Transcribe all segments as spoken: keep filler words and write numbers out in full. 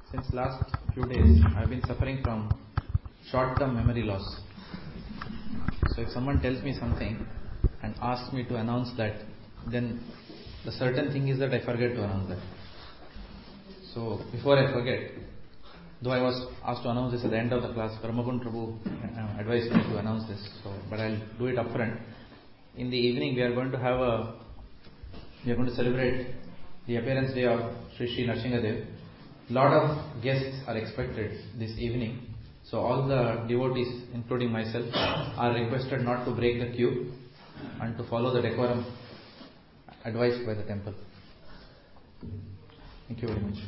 Since last few days, I have been suffering from short-term memory loss. So if someone tells me something and asks me to announce that, then the certain thing is that I forget to announce that. So before I forget, though I was asked to announce this at the end of the class, Brahmakund Prabhu uh, advised me to announce this, so but I'll do it upfront. In the evening, we are going to have a, we are going to celebrate the appearance day of Sri Sri Narsinghadev. Lot of guests are expected this evening. So all the devotees, including myself, are requested not to break the queue and to follow the decorum advised by the temple. Thank you very much.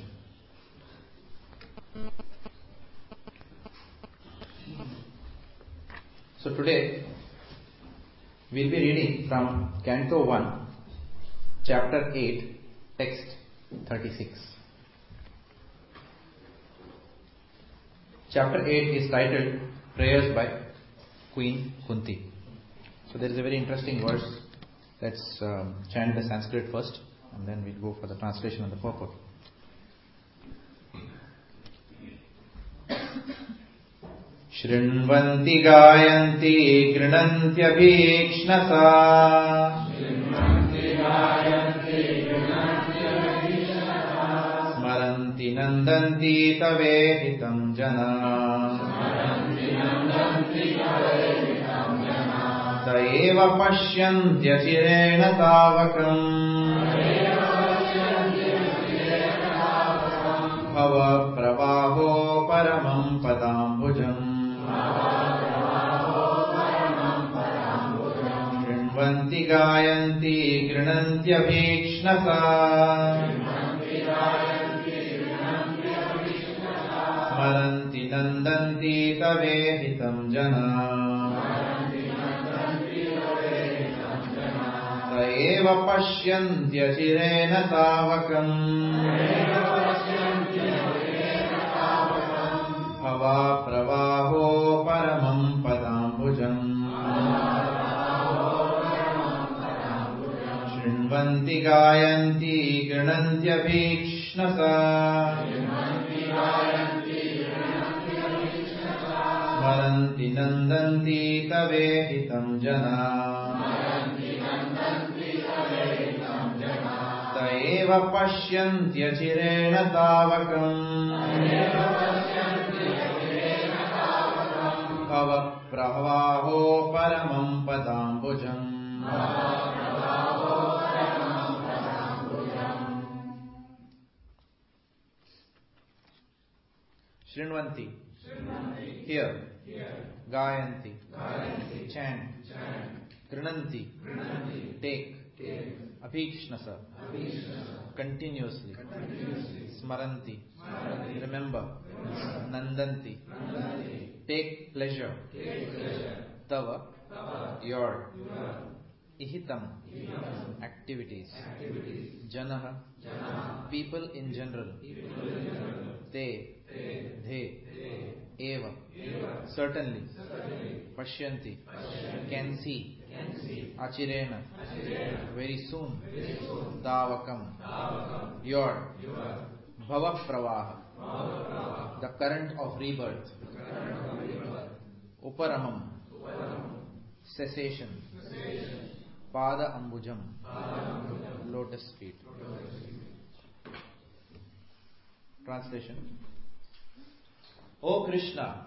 So today we'll be reading from Canto one, Chapter eight, Text thirty-six. Chapter eight is titled Prayers by Queen Kunti. So there is a very interesting verse. Let's um, chant the Sanskrit first and then we'll go for the translation and the purport. Shrinvanti gayanti grinantyabhikšnasa Smaranti nandanti tavehitam jana Taeva pasyantyachirena tavakam Bhava pravaho paramam padambujam Shrinvanti gayanti grinantyabhikšnasa Smaranti nandanti tavehitam jana Taeva pasyantyachirena tavakam Bhava pravaho paramam padambujam Shrinvanti gayanti grinantyabhikšnasa Smaranti nandanti tavehitam jana Taeva pasyantyachirena tavakam Bhava pravaho paramam padambujam Shrinvanti, hear. Gayanti, chant. Grinanti, take. Abhikshnasa, continuously. Smaranti, remember. Nandanti, take pleasure. Tava, your. Ihitam, activities. Janaha, people in general. Te, they. Eva, certainly. Pashyanti, can see. Achirena, very soon. Davakam, your. Bhava pravaha, the current of rebirth. Uparamam, cessation. Pada ambujam, lotus feet. Translation. O Krishna,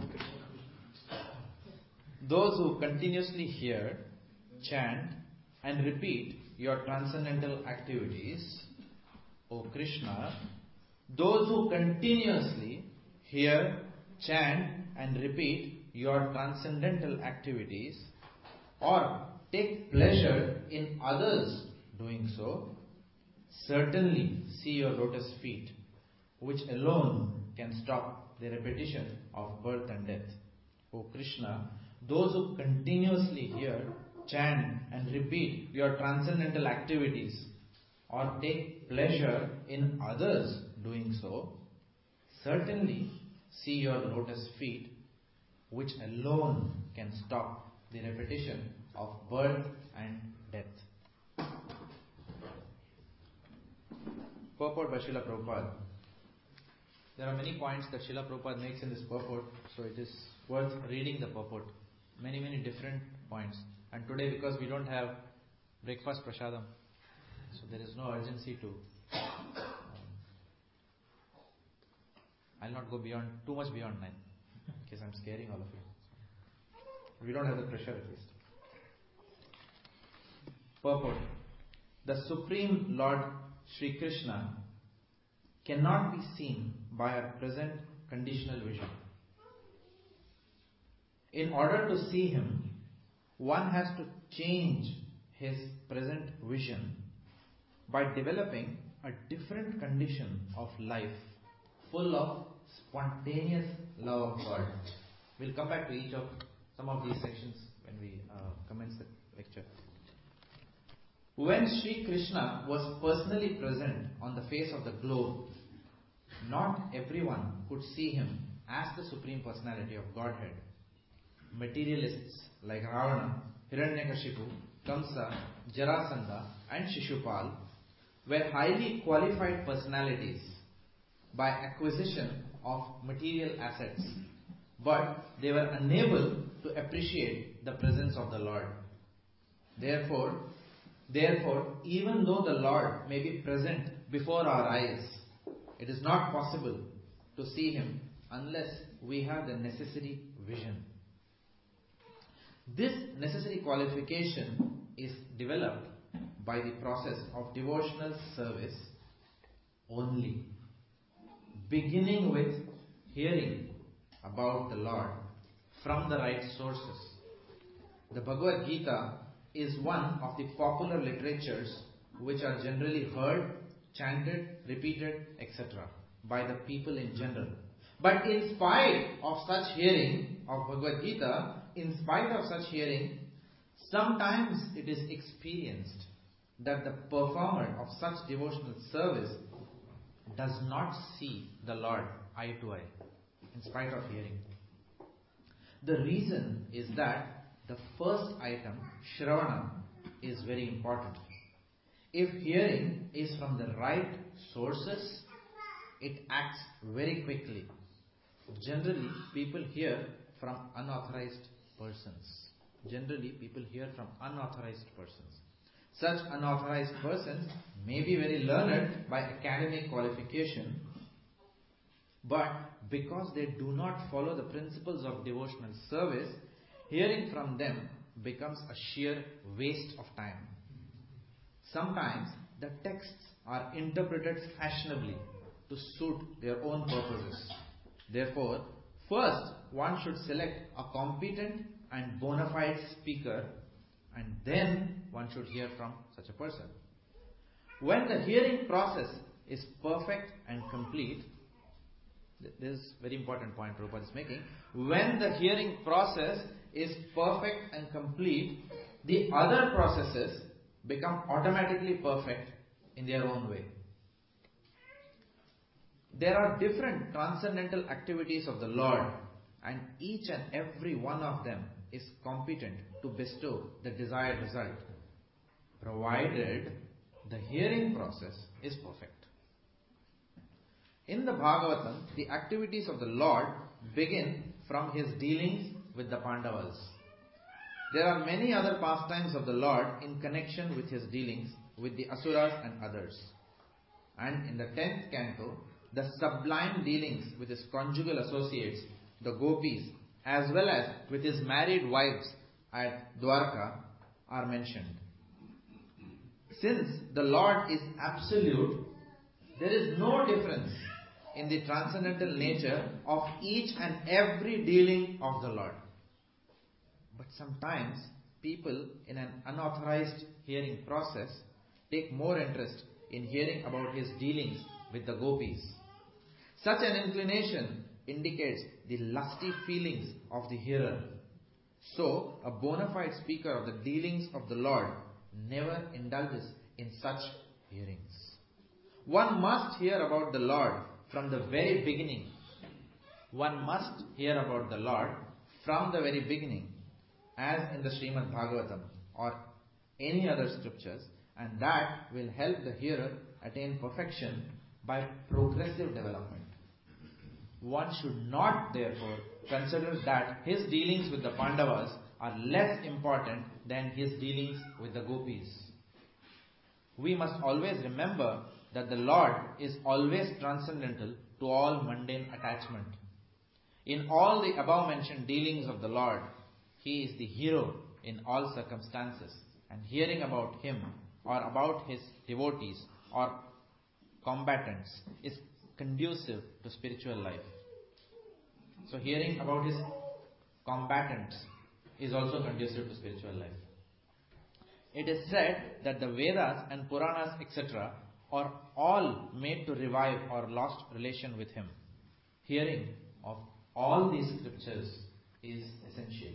those who continuously hear, chant and repeat your transcendental activities, O Krishna, those who continuously hear, chant and repeat your transcendental activities or take pleasure in others doing so, certainly see your lotus feet, which alone can stop the repetition of birth and death. O Krishna, those who continuously hear, chant and repeat your transcendental activities or take pleasure in others doing so, certainly see your lotus feet, which alone can stop the repetition of birth and death. Purport by Srila Prabhupada. There are many points that Srila Prabhupada makes in this purport, so it is worth reading the purport. Many, many different points. And today, because we don't have breakfast prasadam, so there is no urgency to. Um, I'll not go beyond, too much beyond nine, in case I'm scaring all of you. We don't have the pressure at least. Purport. The Supreme Lord Sri Krishna cannot be seen by our present conditional vision. In order to see Him, one has to change his present vision by developing a different condition of life, full of spontaneous love of God. We'll come back to each of some of these sections when we uh, commence the lecture. When Sri Krishna was personally present on the face of the globe, not everyone could see Him as the Supreme Personality of Godhead. Materialists like Ravana, Hiranyakashipu, Kamsa, Jarasandha and Shishupal were highly qualified personalities by acquisition of material assets, but they were unable to appreciate the presence of the Lord. Therefore, therefore, even though the Lord may be present before our eyes, it is not possible to see Him unless we have the necessary vision. This necessary qualification is developed by the process of devotional service only, beginning with hearing about the Lord from the right sources. The Bhagavad Gita is one of the popular literatures which are generally heard, chanted, repeated, et cetera by the people in general. But in spite of such hearing of Bhagavad Gita, in spite of such hearing, sometimes it is experienced that the performer of such devotional service does not see the Lord eye to eye, in spite of hearing. The reason is that the first item, Shravana, is very important. If hearing is from the right sources, it acts very quickly. Generally, people hear from unauthorized persons. Generally, people hear from unauthorized persons. Such unauthorized persons may be very learned by academic qualification, but because they do not follow the principles of devotional service, hearing from them becomes a sheer waste of time. Sometimes the texts are interpreted fashionably to suit their own purposes. Therefore, first one should select a competent and bona fide speaker, and then one should hear from such a person. When the hearing process is perfect and complete, this is a very important point Prabhupada is making. When the hearing process is perfect and complete, the other processes become automatically perfect in their own way. There are different transcendental activities of the Lord, and each and every one of them is competent to bestow the desired result, provided the hearing process is perfect. In the Bhagavatam, the activities of the Lord begin from His dealings with the Pandavas. There are many other pastimes of the Lord in connection with His dealings with the Asuras and others. And in the tenth canto, the sublime dealings with His conjugal associates, the gopis, as well as with His married wives at Dwarka are mentioned. Since the Lord is absolute, there is no difference in the transcendental nature of each and every dealing of the Lord. But sometimes people in an unauthorized hearing process take more interest in hearing about His dealings with the gopis. Such an inclination indicates the lusty feelings of the hearer. So, a bona fide speaker of the dealings of the Lord never indulges in such hearings. One must hear about the Lord from the very beginning. One must hear about the Lord from the very beginning, as in the Srimad Bhagavatam or any other scriptures, and that will help the hearer attain perfection by progressive development. One should not, therefore, consider that his dealings with the Pandavas are less important than his dealings with the gopis. We must always remember that the Lord is always transcendental to all mundane attachment. In all the above mentioned dealings of the Lord, he is the hero in all circumstances, and hearing about him or about his devotees or combatants is conducive to spiritual life. So hearing about his combatants is also conducive to spiritual life. It is said that the Vedas and Puranas, et cetera are all made to revive our lost relation with him. Hearing of all these scriptures is essential.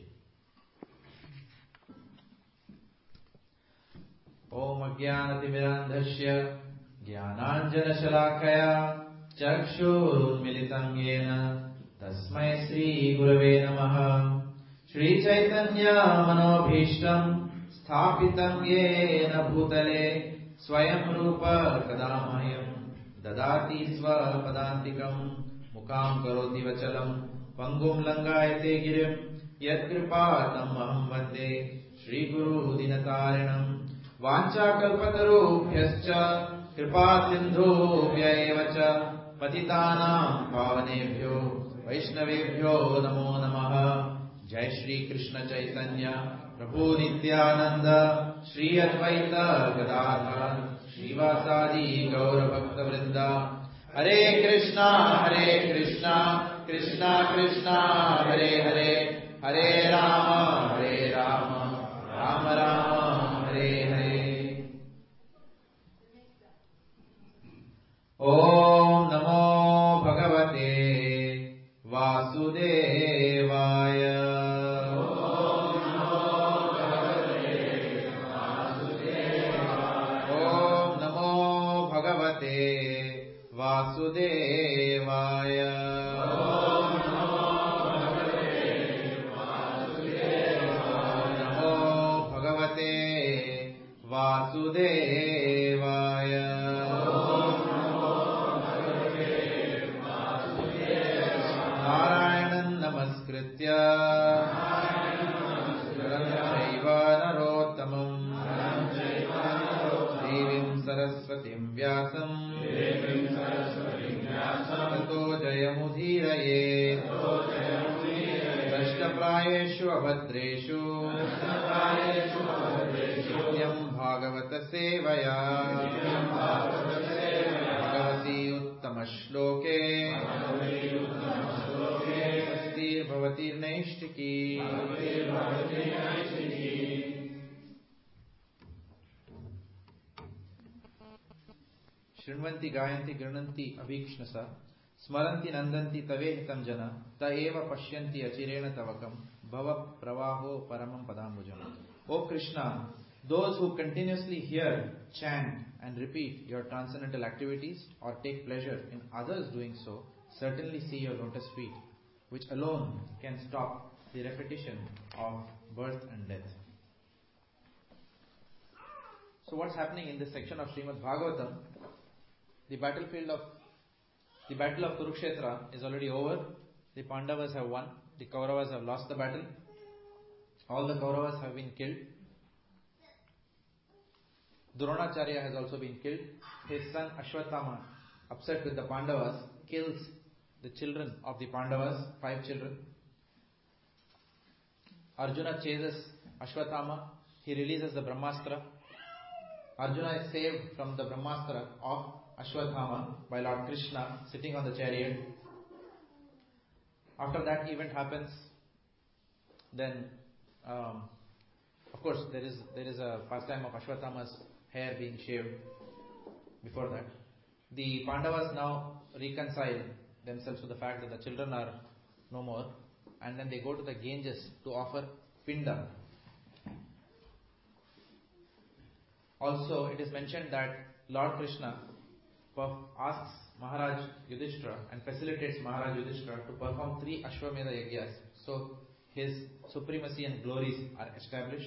Om Ajnanatimidandhasya Jnananjana Shalakaya Chakshurunmilitam Yena Tasmai Sri Gurave Namaha. Shri Chaitanya Manobhishtam Sthapitam Yena Bhutale Swayam Rupa Kadamahyam Dadati Sva Padantikam Mukam Karoti Vachalam Pangum Langayate Girim Yat Kripatam Aham Vande Shri Guru Dinatarinam Vancha Kalpatarubhyascha Kripa Sindhubhya Evacha Patitanam Pavanebhyo Vaishnavebhyo Namo Namaha. Jai Shri Krishna Chaitanya Prabhu Nityananda Shri Advaita Gadadhar Srivasadi Gaura Bhakta Vrinda. Hare Krishna Hare Krishna Krishna Krishna Hare Hare Hare Rama Hare Rama Rama Rama Hare Hare. Om Namo Bhagavate Vasudevaya. Vasudevaya. Om Namo Bhagavate Vasudevaya. Narayanan Namaskritya Naram Chaiva Narottamam Devim Saraswatim Vyasam Tato Jayamudhiraye Drashtaprayeshu Abhadreshu Nityam Bhagavata Sevaya Bhagavati Uttama Shloke Astir Bhavatir Naishtiki. Shrinvanti Gayanti Grananti Abhikshnasa Smaranti Nandanti Tavehitam Jana Ta Eva Pashyanti Achirena Tavakam Bhava Pravaho Paramam Padambujam. O Krishna, those who continuously hear, chant and repeat your transcendental activities or take pleasure in others doing so certainly see your lotus feet, which alone can stop the repetition of birth and death. So what's happening in this section of Srimad Bhagavatam? The battlefield of the battle of Kurukshetra is already over. The Pandavas have won. The Kauravas have lost the battle. All the Kauravas have been killed. Dronacharya has also been killed. His son Ashwatthama, upset with the Pandavas, kills the children of the Pandavas, five children. Arjuna chases Ashwatthama. He releases the Brahmastra. Arjuna is saved from the Brahmastra of Ashwatthama by Lord Krishna sitting on the chariot. After that event happens, then um, of course there is there is a pastime of Ashwatthama's hair being shaved. Before that, the Pandavas now reconcile themselves to the fact that the children are no more, and then they go to the Ganges to offer Pinda. Also, it is mentioned that Lord Krishna asks Maharaj Yudhishthira and facilitates Maharaj Yudhishthira to perform three Ashwamedha Yagyas. So his supremacy and glories are established.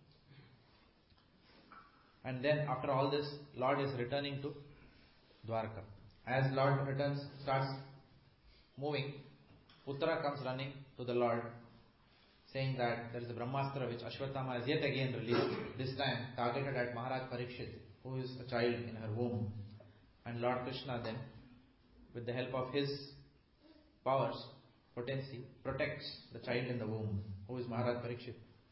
And then after all this, Lord is returning to Dwarka. As Lord returns, starts moving, Uttara comes running to the Lord, saying that there is a Brahmastra which Ashwatthama has yet again released, this time targeted at Maharaj Parikshit, who is a child in her womb. And Lord Krishna then, with the help of his powers, potency, protects the child in the womb, who is Maharaj Parikshit.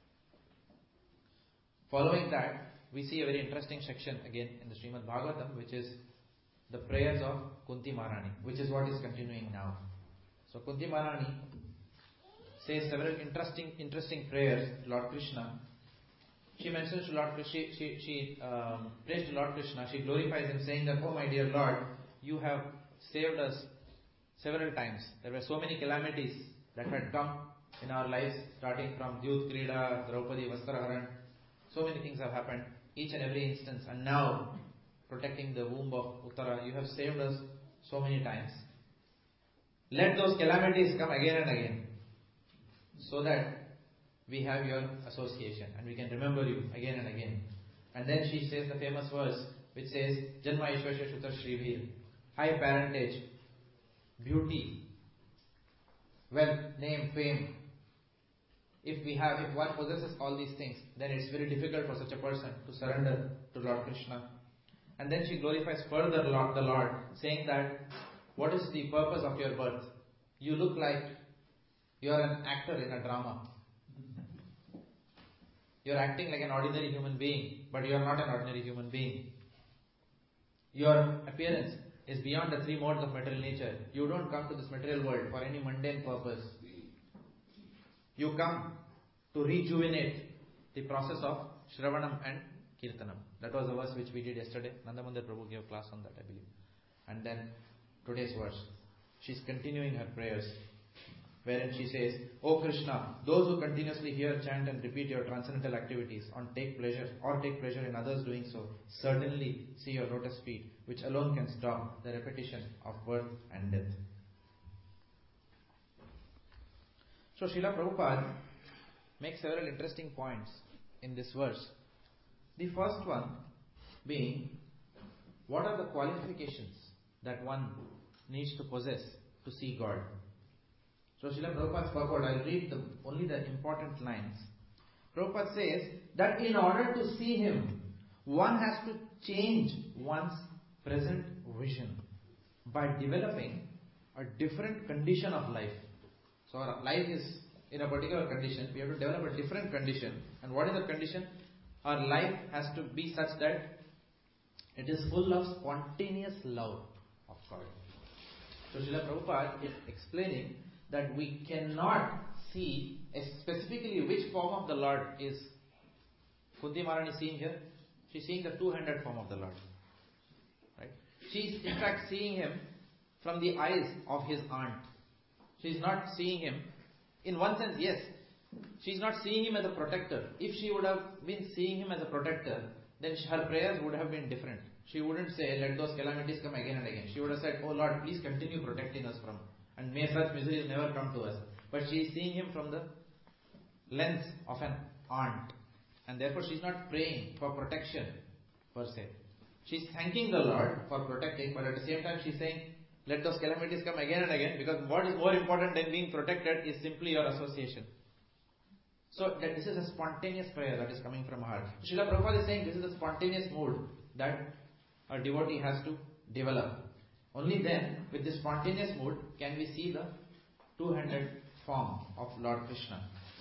Following that, we see a very interesting section again in the Srimad Bhagavatam, which is the prayers of Kunti Maharani, which is what is continuing now. So Kunti Maharani says several interesting interesting prayers to Lord Krishna. She mentions to Lord Krishna, she, she, she um, prays to Lord Krishna, she glorifies him, saying that, oh my dear Lord, you have saved us several times. There were so many calamities that had come in our lives, starting from Dyut Krida, Draupadi, Vastraharan. So many things have happened, each and every instance. And now, protecting the womb of Uttara, you have saved us so many times. Let those calamities come again and again, so that we have your association and we can remember you again and again. And then she says the famous verse which says, Janma Ishvasya Shutar Shrivir, high parentage, beauty, wealth, name, fame. If we have, if one possesses all these things, then it's very difficult for such a person to surrender to Lord Krishna. And then she glorifies further Lord, the Lord, saying that, what is the purpose of your birth? You look like you are an actor in a drama. You are acting like an ordinary human being, but you are not an ordinary human being. Your appearance is beyond the three modes of material nature. You don't come to this material world for any mundane purpose. You come to rejuvenate the process of Shravanam and Kirtanam. That was the verse which we did yesterday. Nandamandar Prabhu gave class on that, I believe. And then today's verse. She's continuing her prayers, wherein she says, O Krishna, those who continuously hear, chant and repeat your transcendental activities or take pleasure or take pleasure in others doing so, certainly see your lotus feet, which alone can stop the repetition of birth and death. So Srila Prabhupada makes several interesting points in this verse. The first one being, what are the qualifications that one needs to possess to see God? So Srila Prabhupada's purport, I'll read the, only the important lines. Prabhupada says that in order to see Him, one has to change one's present vision by developing a different condition of life. So our life is in a particular condition, we have to develop a different condition. And what is the condition? Our life has to be such that it is full of spontaneous love of God. So Srila Prabhupada is explaining that we cannot see specifically which form of the Lord is Kunti Maharani seeing here. She's seeing the two-handed form of the Lord. Right? She's in fact seeing Him from the eyes of His aunt. She's not seeing Him. In one sense, yes. She's not seeing Him as a protector. If she would have been seeing Him as a protector, then her prayers would have been different. She wouldn't say, let those calamities come again and again. She would have said, oh Lord, please continue protecting us from, and may such miseries never come to us. But she is seeing Him from the lens of an aunt. And therefore she is not praying for protection per se. She is thanking the Lord for protecting, but at the same time she is saying, let those calamities come again and again, because what is more important than being protected is simply your association. So that this is a spontaneous prayer that is coming from her heart. Srila Prabhupada is saying this is a spontaneous mood that a devotee has to develop. Only then, with this spontaneous mood, can we see the two-handed form of Lord Krishna.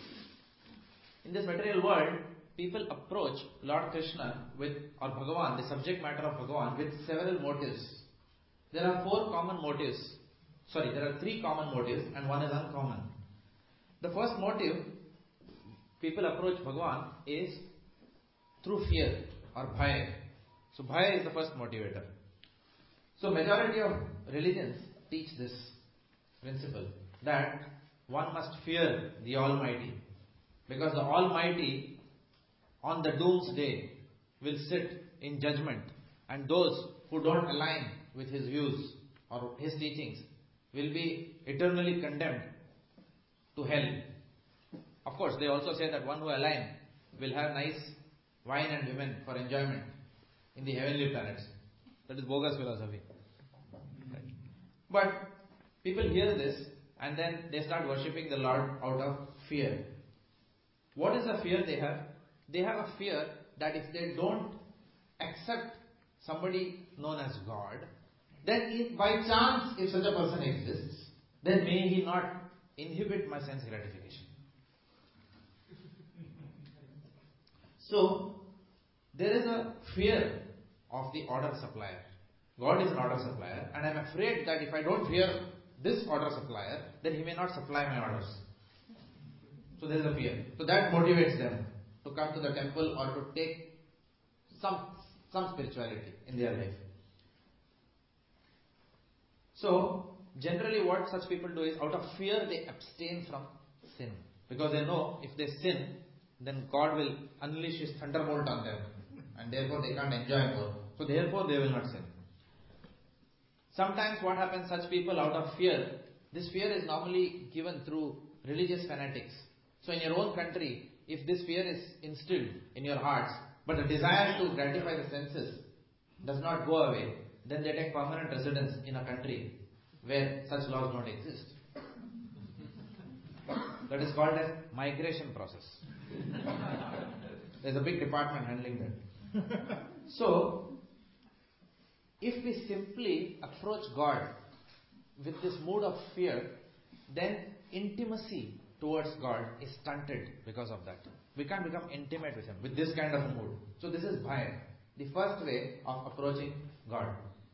In this material world, people approach Lord Krishna with, or Bhagavan, the subject matter of Bhagavan, with several motives. There are four common motives. Sorry, there are three common motives and one is uncommon. The first motive people approach Bhagavan is through fear or bhaya. So bhaya is the first motivator. So majority of religions teach this principle, that one must fear the Almighty, because the Almighty on the doomsday will sit in judgment, and those who don't align with His views or His teachings will be eternally condemned to hell. Of course, they also say that one who align will have nice wine and women for enjoyment in the heavenly planets. That is bogus philosophy. Right. But People hear this and then they start worshipping the Lord out of fear. What is the fear they have? They have a fear that if they don't accept somebody known as God, then if by chance if such a person exists, then may he not inhibit my sense gratification. So, there is a fear of the order supplier. God is an order supplier, and I am afraid that if I don't fear this order supplier, then he may not supply my orders. So there is a fear. So that motivates them to come to the temple or to take some, some spirituality in their life. So, generally what such people do is, out of fear they abstain from sin. Because they know if they sin, then God will unleash his thunderbolt on them. And therefore they can't enjoy more. So therefore they will not sin. Sometimes what happens, such people out of fear, this fear is normally given through religious fanatics. So in your own country, if this fear is instilled in your hearts, but the desire to gratify the senses does not go away, then they take permanent residence in a country where such laws don't exist. That is called as migration process. There's a big department handling that. So, if we simply approach God with this mood of fear, then intimacy towards God is stunted because of that. We can't become intimate with him with this kind of mood. So this is bhaya, the first way of approaching God.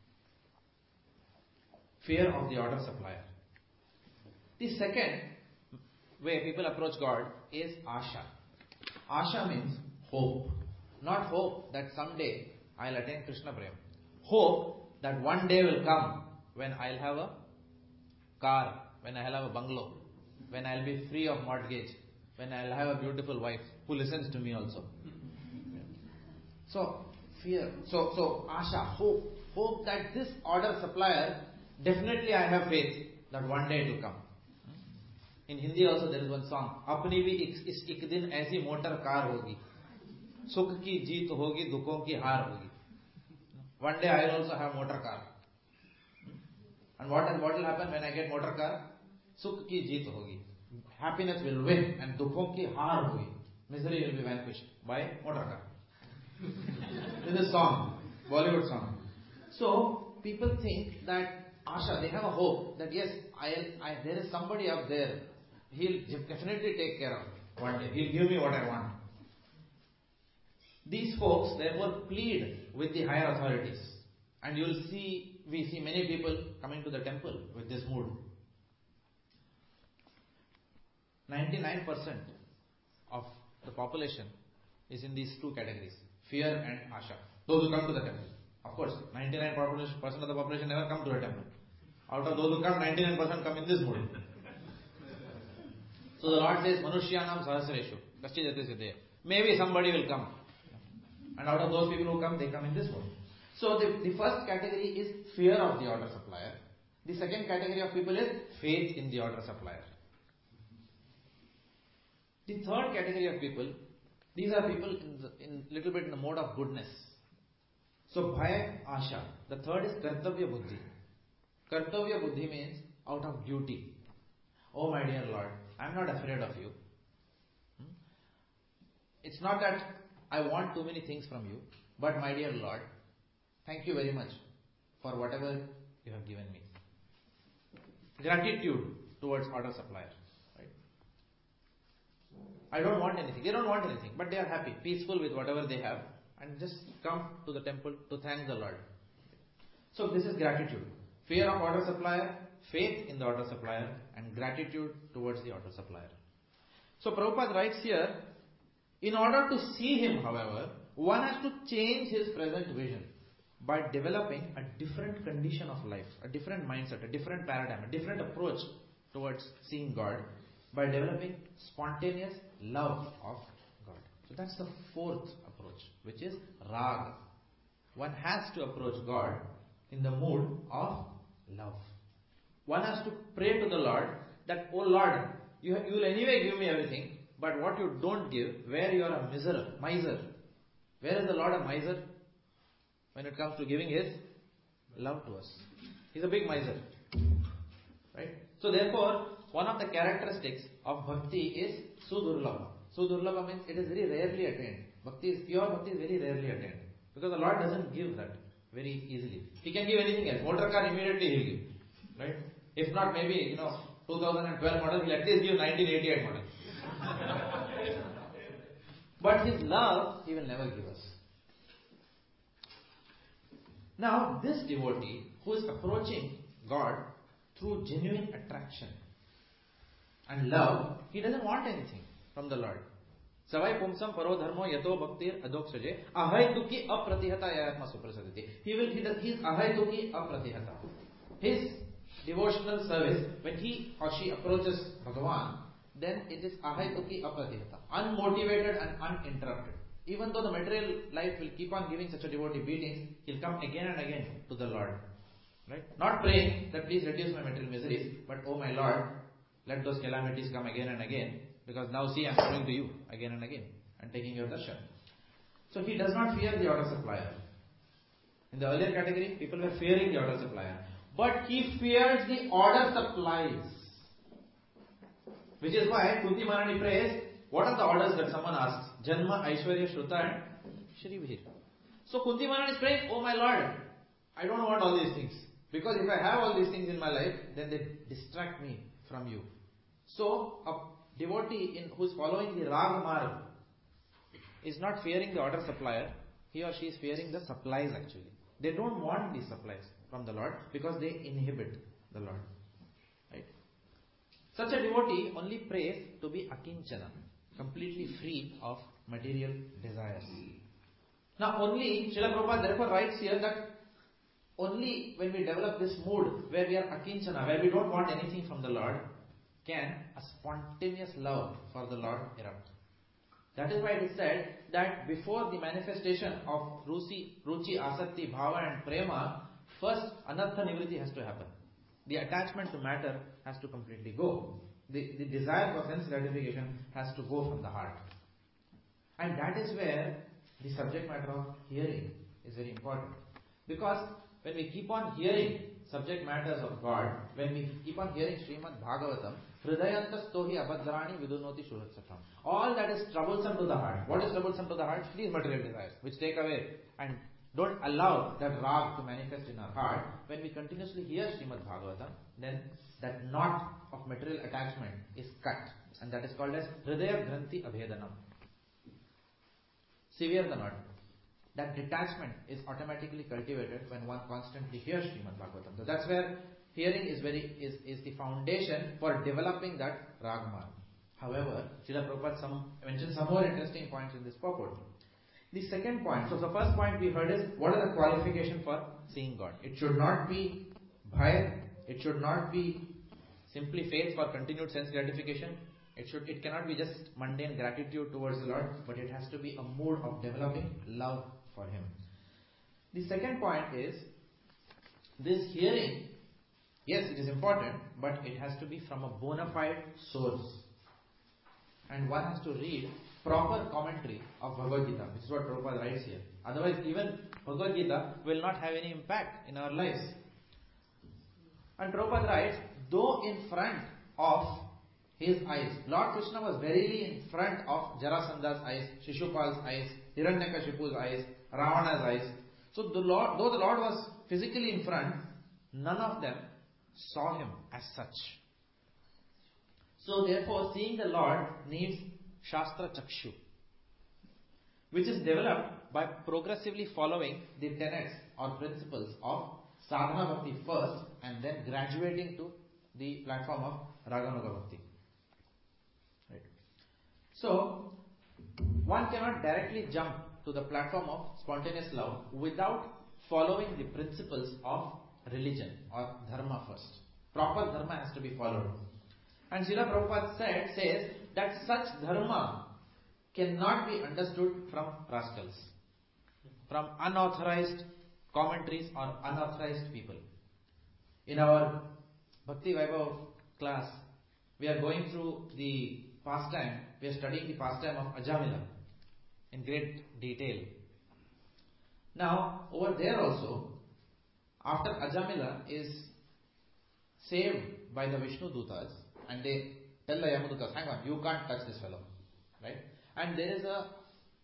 Fear of the order supplier. The second way people approach God is asha. Asha means hope. Not hope that someday I'll attain Krishna Prem. Hope that one day will come when I'll have a car, when I'll have a bungalow, when I'll be free of mortgage, when I'll have a beautiful wife who listens to me also. So, fear. So, so asha, hope. Hope that this order supplier, definitely I have faith that one day it will come. In Hindi also there is one song, अपनी भी इस एक दिन ऐसी motor car होगी, सुख की जीत होगी, दुखों की हार होगी. One day I will also have motor car. And what what will happen when I get motor car? Sukh ki jeet hogi. Happiness will win and dukhon ki haar hogi. Misery will be vanquished by motor car. This is a song, Bollywood song. So people think that asha, they have a hope that yes, I'll, I there is somebody up there. He'll definitely take care of me one day. He'll give me what I want. These folks therefore plead with the higher authorities, and you will see, we see many people coming to the temple with this mood. ninety-nine percent of the population is in these two categories, fear and asha. Those who come to the temple. Of course, ninety-nine percent of the population never come to a temple. Out of those who come, ninety-nine percent come in this mood. So the Lord says, Manushyanam sahasreshu, kaschijate siddhe. Maybe somebody will come. And out of those people who come, they come in this mode. So the, the first category is fear of the order supplier. The second category of people is faith in the order supplier. The third category of people, these are people in, the, in little bit in the mode of goodness. So bhaya, asha. The third is kartavya buddhi. Kartavya buddhi means out of duty. Oh my dear Lord, I am not afraid of you. Hmm? It's not that I want too many things from you, but my dear Lord, thank you very much for whatever you have given me. Gratitude towards order supplier. Right? I don't want anything. They don't want anything, but they are happy, peaceful with whatever they have, and just come to the temple to thank the Lord. So this is gratitude. Fear of order supplier, faith in the order supplier, and gratitude towards the order supplier. So Prabhupada writes here, in order to see him, however, one has to change his present vision by developing a different condition of life, a different mindset, a different paradigm, a different approach towards seeing God, by developing spontaneous love of God. So that's the fourth approach, which is raga. One has to approach God in the mood of love. One has to pray to the Lord that, oh Lord, you, you will anyway give me everything, but what you don't give, where you are a miser, miser. Where is the Lord a miser? When it comes to giving his love to us. He's a big miser. Right? So therefore, one of the characteristics of bhakti is sudurlabha. Sudurlabha means it is very rarely attained. Bhakti is, pure bhakti is very rarely attained. Because the Lord doesn't give that very easily. He can give anything else. Motor car immediately He will give. Right? If not, maybe, you know, two thousand twelve model, He'll at least give nineteen eighty-eight model. But His love, He will never give us. Now, this devotee who is approaching God through genuine attraction and love, he doesn't want anything from the Lord. Savai pumsam paro dharmo yato bhaktir adoksaje ahaytuki apratihata yayatma suprasaditi. He will, he does, he is ahaytuki apratihata. His devotional service, when he or she approaches Bhagavan, then it is ahaytuki apratihata. Unmotivated and uninterrupted. Even though the material life will keep on giving such a devotee beatings, he'll come again and again to the Lord. Right? Not praying that please reduce my material miseries, but oh my Lord, let those calamities come again and again, because now see I am coming to you again and again and taking your darshan. So he does not fear the order supplier. In the earlier category, people were fearing the order supplier. But he fears the order supplies. Which is why Kunti Maharani prays, what are the orders that someone asks? Janma, Aishwarya, Shruta and Shri Vihir. So Kunti Maharani is praying, oh my Lord, I don't want all these things. Because if I have all these things in my life, then they distract me from you. So, a devotee in, who is following the Raga Marg is not fearing the order supplier. He or she is fearing the supplies actually. They don't want these supplies from the Lord because they inhibit the Lord. Right? Such a devotee only prays to be akinchana, completely free of material desires. Now only, Srila Prabhupada therefore writes here that only when we develop this mood where we are akinchana, where we don't want anything from the Lord, can a spontaneous love for the Lord erupt. That is why it is said that before the manifestation of ruchi, ruchi, asakti, bhava and prema, first anartha nivriti has to happen. The attachment to matter has to completely go. The, the desire for sense gratification has to go from the heart. And that is where the subject matter of hearing is very important. Because when we keep on hearing subject matters of God, when we keep on hearing Srimad Bhagavatam, Hridayantas tohi abhadrani vidunoti shuratsatam. All that is troublesome to the heart. What is troublesome to the heart? These material desires, which take away and don't allow that rag to manifest in our heart. When we continuously hear Srimad Bhagavatam, then that knot of material attachment is cut. And that is called as Hridaya Granthi Abhedanam. Severe the knot. That detachment is automatically cultivated when one constantly hears Srimad Bhagavatam. So that's where hearing is very is, is the foundation for developing that ragmarg. However, Srila Prabhupada some, mentioned some more interesting points in this purport. The second point, so the first point we heard is, what are the qualifications for seeing God? It should not be bhaya, it should not be simply faith for continued sense gratification. It should, it cannot be just mundane gratitude towards the Lord, but it has to be a mood of developing love for Him. The second point is, this hearing, yes, it is important, but it has to be from a bona fide source. And one has to read proper commentary of Bhagavad Gita, which is what Prabhupada writes here. Otherwise, even Bhagavad Gita will not have any impact in our lives. And Prabhupada writes, though in front of his eyes, Lord Krishna was verily in front of Jarasandha's eyes, Shishupal's eyes, Hiranyakashipu's eyes, Ravana's eyes. So the Lord, though the Lord was physically in front, none of them saw Him as such. So therefore, seeing the Lord needs Shastra Chakshu, which is developed by progressively following the tenets or principles of Sadhana Bhakti first and then graduating to the platform of Raganuga Bhakti. Right. So, one cannot directly jump to the platform of spontaneous love without following the principles of religion or dharma first. Proper dharma has to be followed. And Srila Prabhupada said, says that such dharma cannot be understood from rascals, from unauthorized commentaries or unauthorized people. In our Bhakti Vaibhav class, we are going through the pastime, we are studying the pastime of Ajamila in great detail. Now, over there also, after Ajamila is saved by the Vishnu Dutas, and they tell the Yamadutas, hang on, you can't touch this fellow. Right? And there is a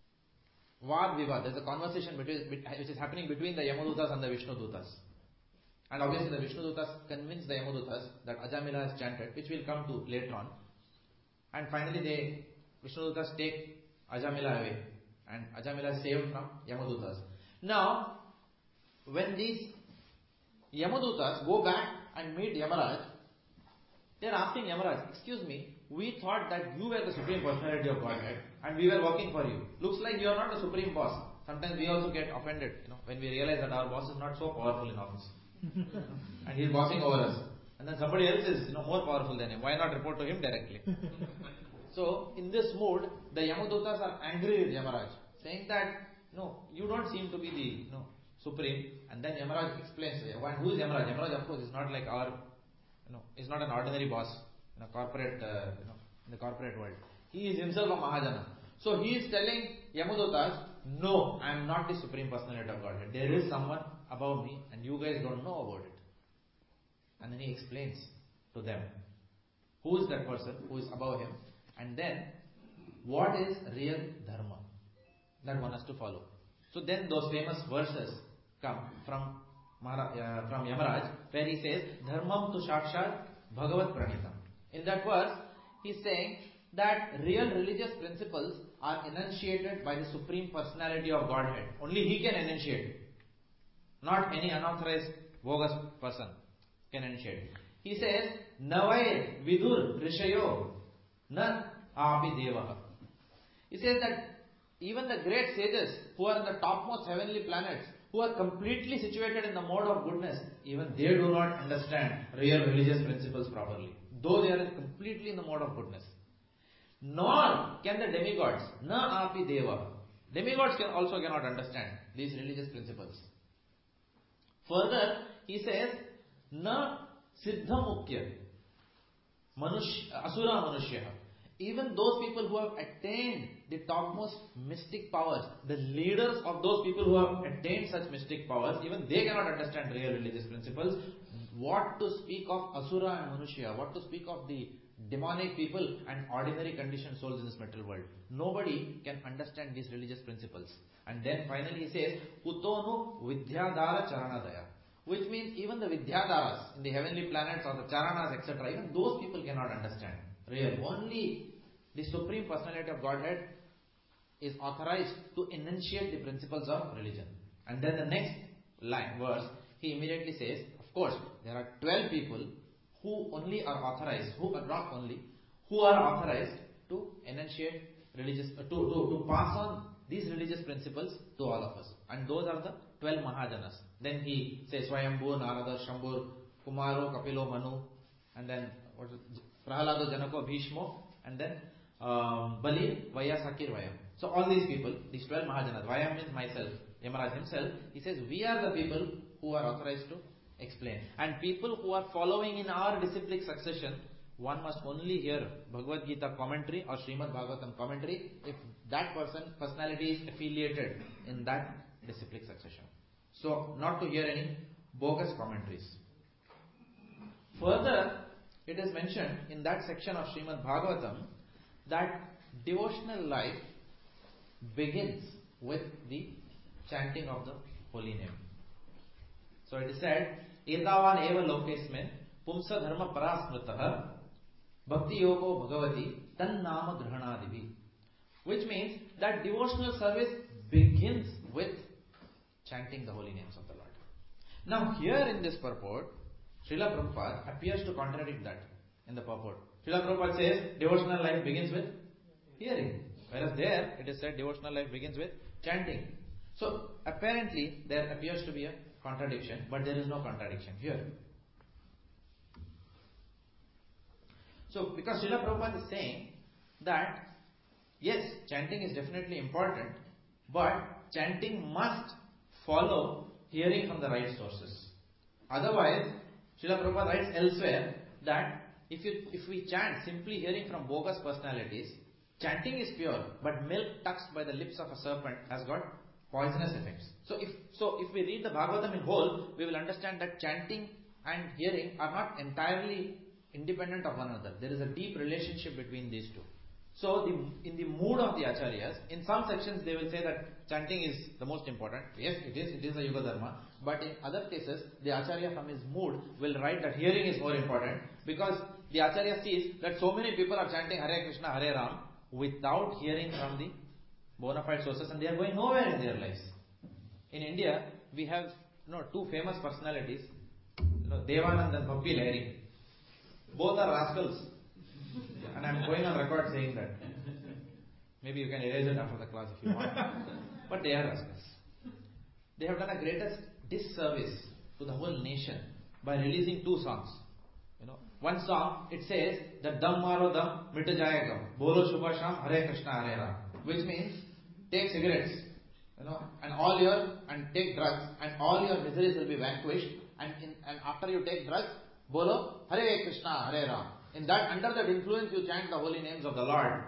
Vad Vivad, there is a conversation between, which is happening between the Yamadutas and the Vishnu Dutas. And obviously the Vishnu Dutas convince the Yamadutas that Ajamila has chanted, which we'll come to later on. And finally they, Vishnu Dutas take Ajamila away. And Ajamila is saved from Yamadutas. Now, when these Yamadutas go back and meet Yamaraj, they are asking Yamaraj, excuse me, we thought that you were the Supreme Personality of Godhead and we were working for you. Looks like you are not the Supreme Boss. Sometimes we also get offended, you know, when we realize that our boss is not so powerful in office. And he is bossing over us. And then somebody else is, you know, more powerful than him. Why not report to him directly? So, in this mood, the Yamadutas are angry with Yamaraj, saying that, no, you don't seem to be the, you know, Supreme. And then Yamaraj explains, who is Yamaraj? Yamaraj, of course, is not like our, you know, is not an ordinary boss in a corporate, uh, you know, in the corporate world. He is himself a Mahajana. So he is telling Yamadutas, no, I am not the Supreme Personality of Godhead. There is someone above me and you guys don't know about it. And then he explains to them who is that person who is above him, and then what is real dharma that one has to follow. So then those famous verses come from Maharaj, uh, from Yamaraj, where he says, Dharmam tu sakshat bhagavat pranitam. In that verse, he is saying that real religious principles are enunciated by the Supreme Personality of Godhead. Only he can enunciate. Not any unauthorized, bogus person can enunciate. He says, Navay vidur rishayo na api devaha. He says that even the great sages who are in the topmost heavenly planets, who are completely situated in the mode of goodness, even they do not understand real religious principles properly, though they are completely in the mode of goodness. Nor can the demigods, na api deva. Demigods can also cannot understand these religious principles. Further, he says, na siddha mukhya, manush, asura manushya. Even those people who have attained the topmost mystic powers, the leaders of those people who have attained such mystic powers, even they cannot understand real religious principles. What to speak of asura and manushya? What to speak of the demonic people and ordinary conditioned souls in this material world? Nobody can understand these religious principles. And then finally he says, Utonu Vidyadara Charanadaya. Which means even the Vidyadaras in the heavenly planets or the Charanas, et cetera, even those people cannot understand. Real. Only the Supreme Personality of Godhead is authorized to enunciate the principles of religion. And then the next line, verse, he immediately says, of course, there are twelve people who only are authorized, who are not only, who are authorized to enunciate religious, uh, to, to, to pass on these religious principles to all of us. And those are the twelve Mahajanas. Then he says, Swayambhu, Narada, Shambhur, Kumaro, Kapilo, Manu, and then what is it? Prahalado, Janako, Bhishmo, and then um, Bali, Vaya, Sakir, Vayam. So all these people, these twelve Mahajanas, Vayam means myself, Yamaraj himself, he says, we are the people who are authorized to explain. And people who are following in our disciplic succession, one must only hear Bhagavad Gita commentary or Srimad Bhagavatam commentary if that person, personality is affiliated in that disciplic succession. So, not to hear any bogus commentaries. Further, it is mentioned in that section of Srimad Bhagavatam that devotional life begins with the chanting of the holy name. So it is said, Etavan eva lokesmen pumsa dharma parasmritaha bhakti yogo bhagavati tan nama grhanadivi. Which means that devotional service begins with chanting the holy names of the Lord. Now here in this purport, Srila Prabhupada appears to contradict that in the purport. Srila Prabhupada says devotional life begins with hearing, whereas there it is said devotional life begins with chanting. So apparently there appears to be a contradiction, but there is no contradiction here. So because Srila Prabhupada is saying that yes, chanting is definitely important, but chanting must follow hearing from the right sources. Otherwise, Srila Prabhupada writes elsewhere that if you, if we chant simply hearing from bogus personalities, chanting is pure, but milk touched by the lips of a serpent has got poisonous effects. So if so, if we read the Bhagavatam in whole, we will understand that chanting and hearing are not entirely independent of one another. There is a deep relationship between these two. So, the, in the mood of the acharyas, in some sections they will say that chanting is the most important. Yes, it is, it is a Yuga Dharma. But in other cases, the acharya from his mood will write that hearing is more important, because the acharya sees that so many people are chanting Hare Krishna, Hare Ram without hearing from the bona fide sources, and they are going nowhere in their lives. In India, we have you know, two famous personalities, you know, Devanand and Bappi Lahiri. Both are rascals. And I am going on record saying that. Maybe you can erase it after the class if you want. But they are rascals. They have done a greatest disservice to the whole nation by releasing two songs. You know, one song, it says that Dam Maro Dam Mit Jayega Gam, Bolo Shubha Sham Hare Krishna Hare Ram, which means take cigarettes, you know, and all your and take drugs, and all your miseries will be vanquished. And in, and after you take drugs, Bolo Hare Krishna Hare Ram. In that, under that influence, you chant the holy names of the Lord.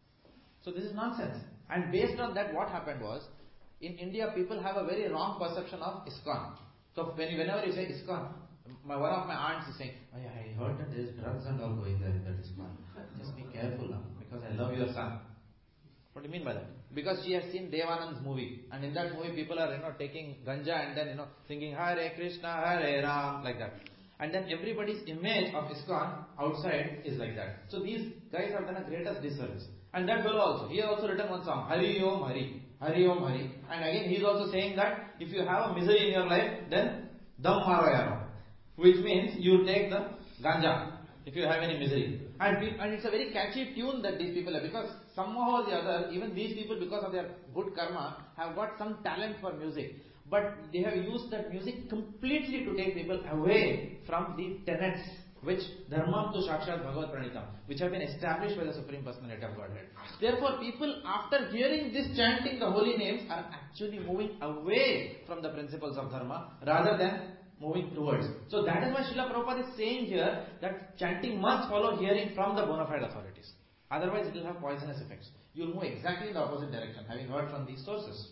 So this is nonsense. And based on that, what happened was, in India, people have a very wrong perception of ISKCON. So when you, whenever you say ISKCON, my, one of my aunts is saying, oh, yeah, I heard that there is drugs and all going there in that ISKCON. Just be careful now, because I love your son. What do you mean by that? Because she has seen Devanand's movie, and in that movie, people are you know taking ganja and then you know singing Hare Krishna, Hare Ram, like that. And then everybody's image of ISKCON outside is like that. So these guys have done a greatest disservice. And that fellow also, he has also written one song, Hari Om Hari, Hari Om Hari. And again he is also saying that if you have a misery in your life, then Dam Maro Yaro, which means you take the ganja if you have any misery. And, and it's a very catchy tune that these people have, because somehow or the other, even these people, because of their good karma, have got some talent for music. But they have used that music completely to take people away from the tenets which Dharmam tu Sakshat Bhagavad Pranitam, which have been established by the Supreme Personality of Godhead. Therefore, people after hearing this chanting the holy names are actually moving away from the principles of Dharma rather than moving towards. So that is why Srila Prabhupada is saying here that chanting must follow hearing from the bona fide authorities. Otherwise it will have poisonous effects. You will move exactly in the opposite direction, having heard from these sources.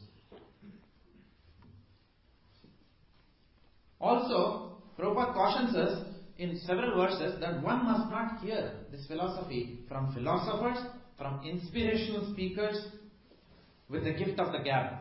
Also, Prabhupada cautions us in several verses that one must not hear this philosophy from philosophers, from inspirational speakers with the gift of the gab,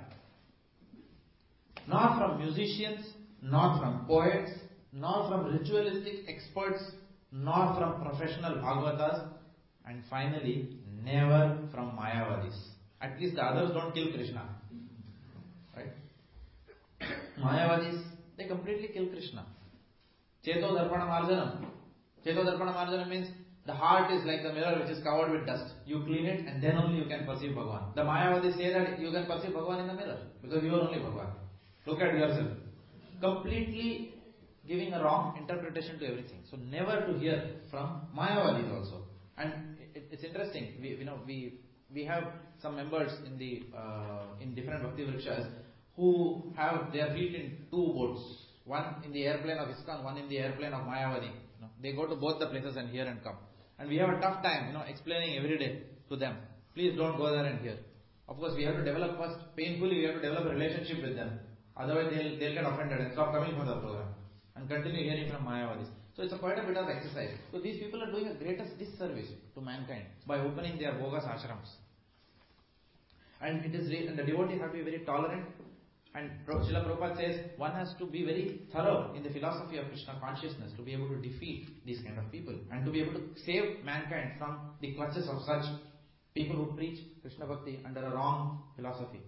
nor from musicians, nor from poets, nor from ritualistic experts, nor from professional Bhagavatas, and finally, never from Mayavadis. At least the others don't kill Krishna. Right? Mayavadis, they completely kill Krishna. Cheto Darpana Marjanam. Cheto Darpana Marjanam means the heart is like the mirror which is covered with dust. You clean it and then only you can perceive Bhagavan. The Mayavadis say that you can perceive Bhagavan in the mirror because you are only Bhagavan. Look at yourself. Completely giving a wrong interpretation to everything. So never to hear from Mayavadis also. And it, it's interesting. We you know we we have some members in the uh, in different Bhakti Vrikshas who have their feet in two boats. One in the airplane of ISKCON, one in the airplane of Mayavadi. You know, they go to both the places and hear and come. And we have a tough time, you know, explaining every day to them. Please don't go there and hear. Of course, we have to develop first, painfully, we have to develop a relationship with them. Otherwise, they'll, they'll get offended and stop coming for the program. And continue hearing from Mayavadis. So it's a quite a bit of exercise. So these people are doing a greatest disservice to mankind by opening their bogus ashrams. And it is and the devotees have to be very tolerant. And Srila Prabhupada says one has to be very thorough in the philosophy of Krishna consciousness to be able to defeat these kind of people and to be able to save mankind from the clutches of such people who preach Krishna Bhakti under a wrong philosophy.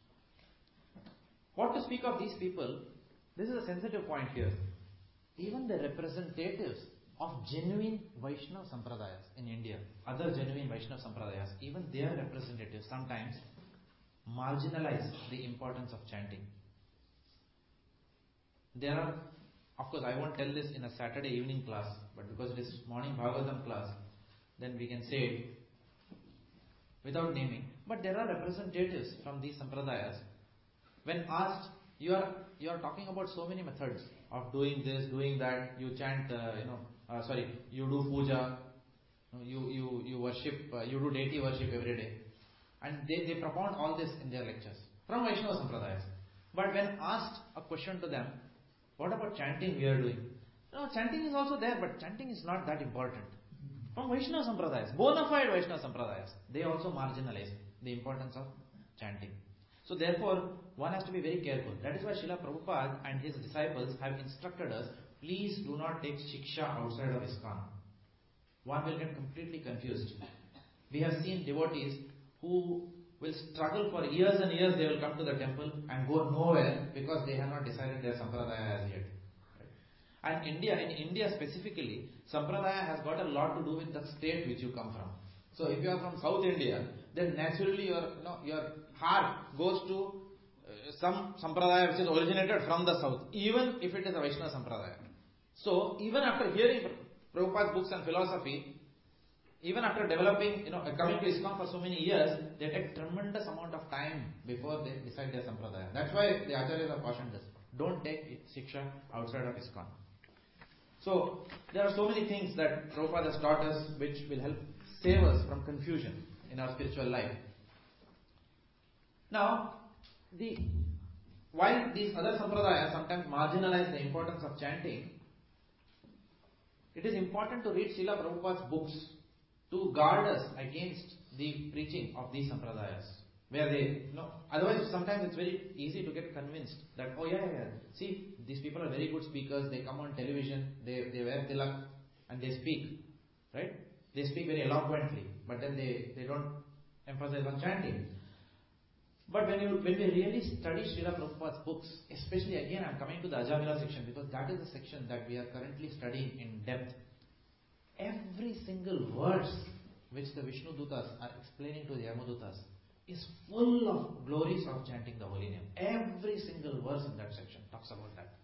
What to speak of these people? This is a sensitive point here. Even the representatives of genuine Vaishnava Sampradayas in India, other genuine Vaishnava Sampradayas, even their representatives sometimes marginalize the importance of chanting. There are, of course I won't tell this in a Saturday evening class, but because it is morning Bhagavatam class, then we can say it without naming. But there are representatives from these Sampradayas. When asked, you are you are talking about so many methods of doing this, doing that, you chant, uh, you know, uh, sorry, you do puja, you you you worship, uh, you do deity worship every day. And they, they propound all this in their lectures from Vaishnava Sampradayas. But when asked a question to them, what about chanting we are doing? No, chanting is also there, but chanting is not that important. From Vaishnava Sampradayas, bona fide Vaishnava Sampradayas, they also marginalize the importance of chanting. So therefore, one has to be very careful. That is why Srila Prabhupada and his disciples have instructed us, please do not take Shiksha outside of ISKCON. One will get completely confused. We have seen devotees who will struggle for years and years, they will come to the temple and go nowhere because they have not decided their Sampradaya as yet. And India, in India specifically, Sampradaya has got a lot to do with the state which you come from. So if you are from South India, then naturally your, you know, your heart goes to uh, some Sampradaya which is originated from the South, even if it is a Vaishnava Sampradaya. So even after hearing Prabhupada's books and philosophy, even after developing, you know, coming to ISKCON for so many years, they take tremendous amount of time before they decide their Sampradaya. That's why the Acharyas have cautioned us. Don't take Shiksha outside of ISKCON. So, there are so many things that Prabhupada has taught us which will help save us from confusion in our spiritual life. Now, the while these other sampradayas sometimes marginalize the importance of chanting, it is important to read Srila Prabhupada's books to guard us against the preaching of these sampradayas. Where they, you know, otherwise sometimes it's very easy to get convinced that, oh yeah, yeah, yeah, see, these people are very good speakers, they come on television, they, they wear tilak and they speak, right? They speak very eloquently, but then they, they don't emphasize on chanting. But when you when we really study Srila Prabhupada's books, especially again I'm coming to the Ajamila section because that is the section that we are currently studying in depth. Every single verse which the Vishnu Dutas are explaining to the Yamadutas is full of glories of chanting the holy name. Every single verse in that section talks about that.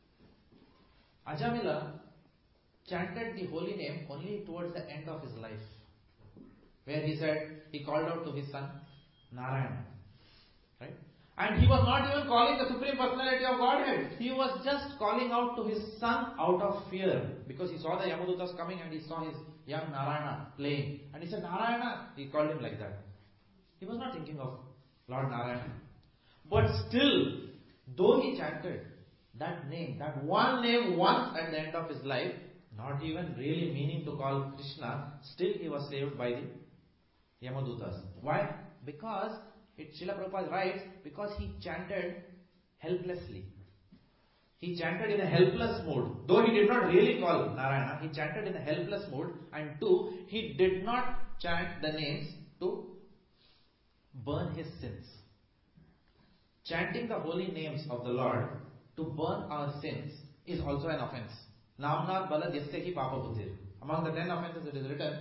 Ajamila chanted the holy name only towards the end of his life, where he said, he called out to his son Narayana, right? And he was not even calling the Supreme Personality of Godhead. He was just calling out to his son out of fear, because he saw the Yamadutas coming and he saw his young Narayana playing, and he said, Narayana, he called him like that. He was not thinking of Lord Narayana. But still, though he chanted that name, that one name once at the end of his life, not even really meaning to call Krishna, still he was saved by the Yamadutas. Why? Because, it, Srila Prabhupada writes, because he chanted helplessly. He chanted in a helpless mode. Though he did not really call Narayana, he chanted in a helpless mode. And two, he did not chant the names to burn his sins. Chanting the holy names of the Lord to burn our sins is also an offense. Namnat balad yasya hi papa buddhir. Among the ten offenses it is written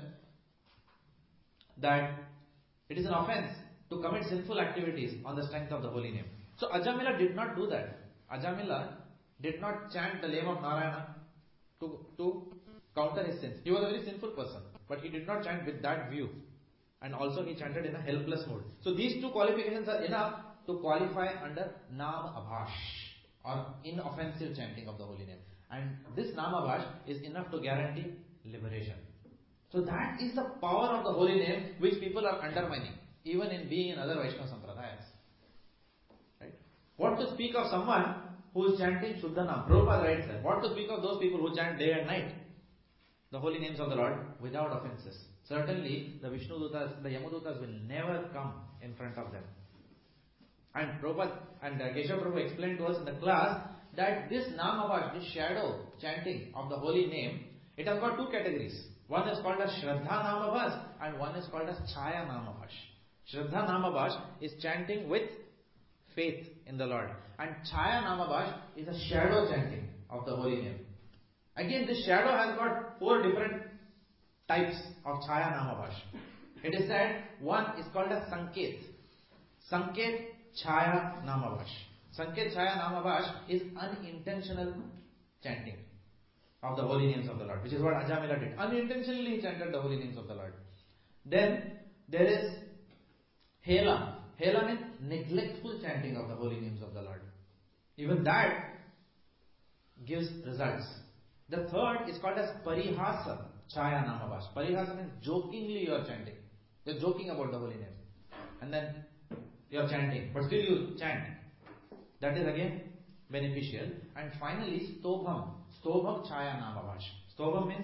that it is an offense to commit sinful activities on the strength of the holy name. So Ajamila did not do that. Ajamila did not chant the name of Narayana to, to counter his sins. He was a very sinful person, but he did not chant with that view. And also he chanted in a helpless mode. So these two qualifications are enough to qualify under Nam Abhash, or inoffensive chanting of the holy name. And this Nam Abhash is enough to guarantee liberation. So that is the power of the holy name which people are undermining, even in being in other Vaishnava Sampradayas. Right? What to speak of someone who is chanting Shuddha Nam? Prabhupada writes that. What to speak of those people who chant day and night the holy names of the Lord without offenses? Certainly, the Vishnu Dutas, the Yamadutas will never come in front of them. And Prabhupada and uh, Keshav Prabhu explained to us in the class that this Namavash, this shadow chanting of the holy name, it has got two categories. One is called as Shraddha Namavash and one is called as Chaya Namavash. Shraddha Namavash is chanting with faith in the Lord. And Chaya Namavash is a shadow chanting of the holy name. Again, this shadow has got four different types of Chaya Namavash. It is said one is called as Sanket. Sanket Chaya Namavash. Sanket Chaya Namavash is unintentional chanting of the holy names of the Lord, which is what Ajamila did. Unintentionally he chanted the holy names of the Lord. Then there is Hela. Hela means neglectful chanting of the holy names of the Lord. Even that gives results. The third is called as Parihasa Chaya Namavash. Parihasa means jokingly you are chanting. You are joking about the holy name. And then you are chanting. But still you chant. That is again beneficial. And finally Stobham. Stobham Chaya Namavash. Stobham means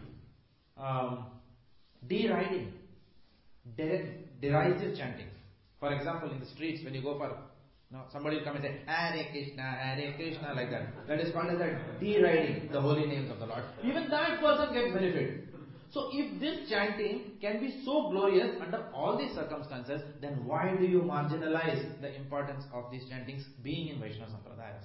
um, deriding, der- derisive chanting. For example, in the streets, when you go for, no, somebody will come and say, Hare Krishna, Hare Krishna, like that. That is called as a deriding the holy names of the Lord. Even that person gets benefit. So if this chanting can be so glorious under all these circumstances, then why do you marginalize the importance of these chantings being in Vaishnava Sampradayas?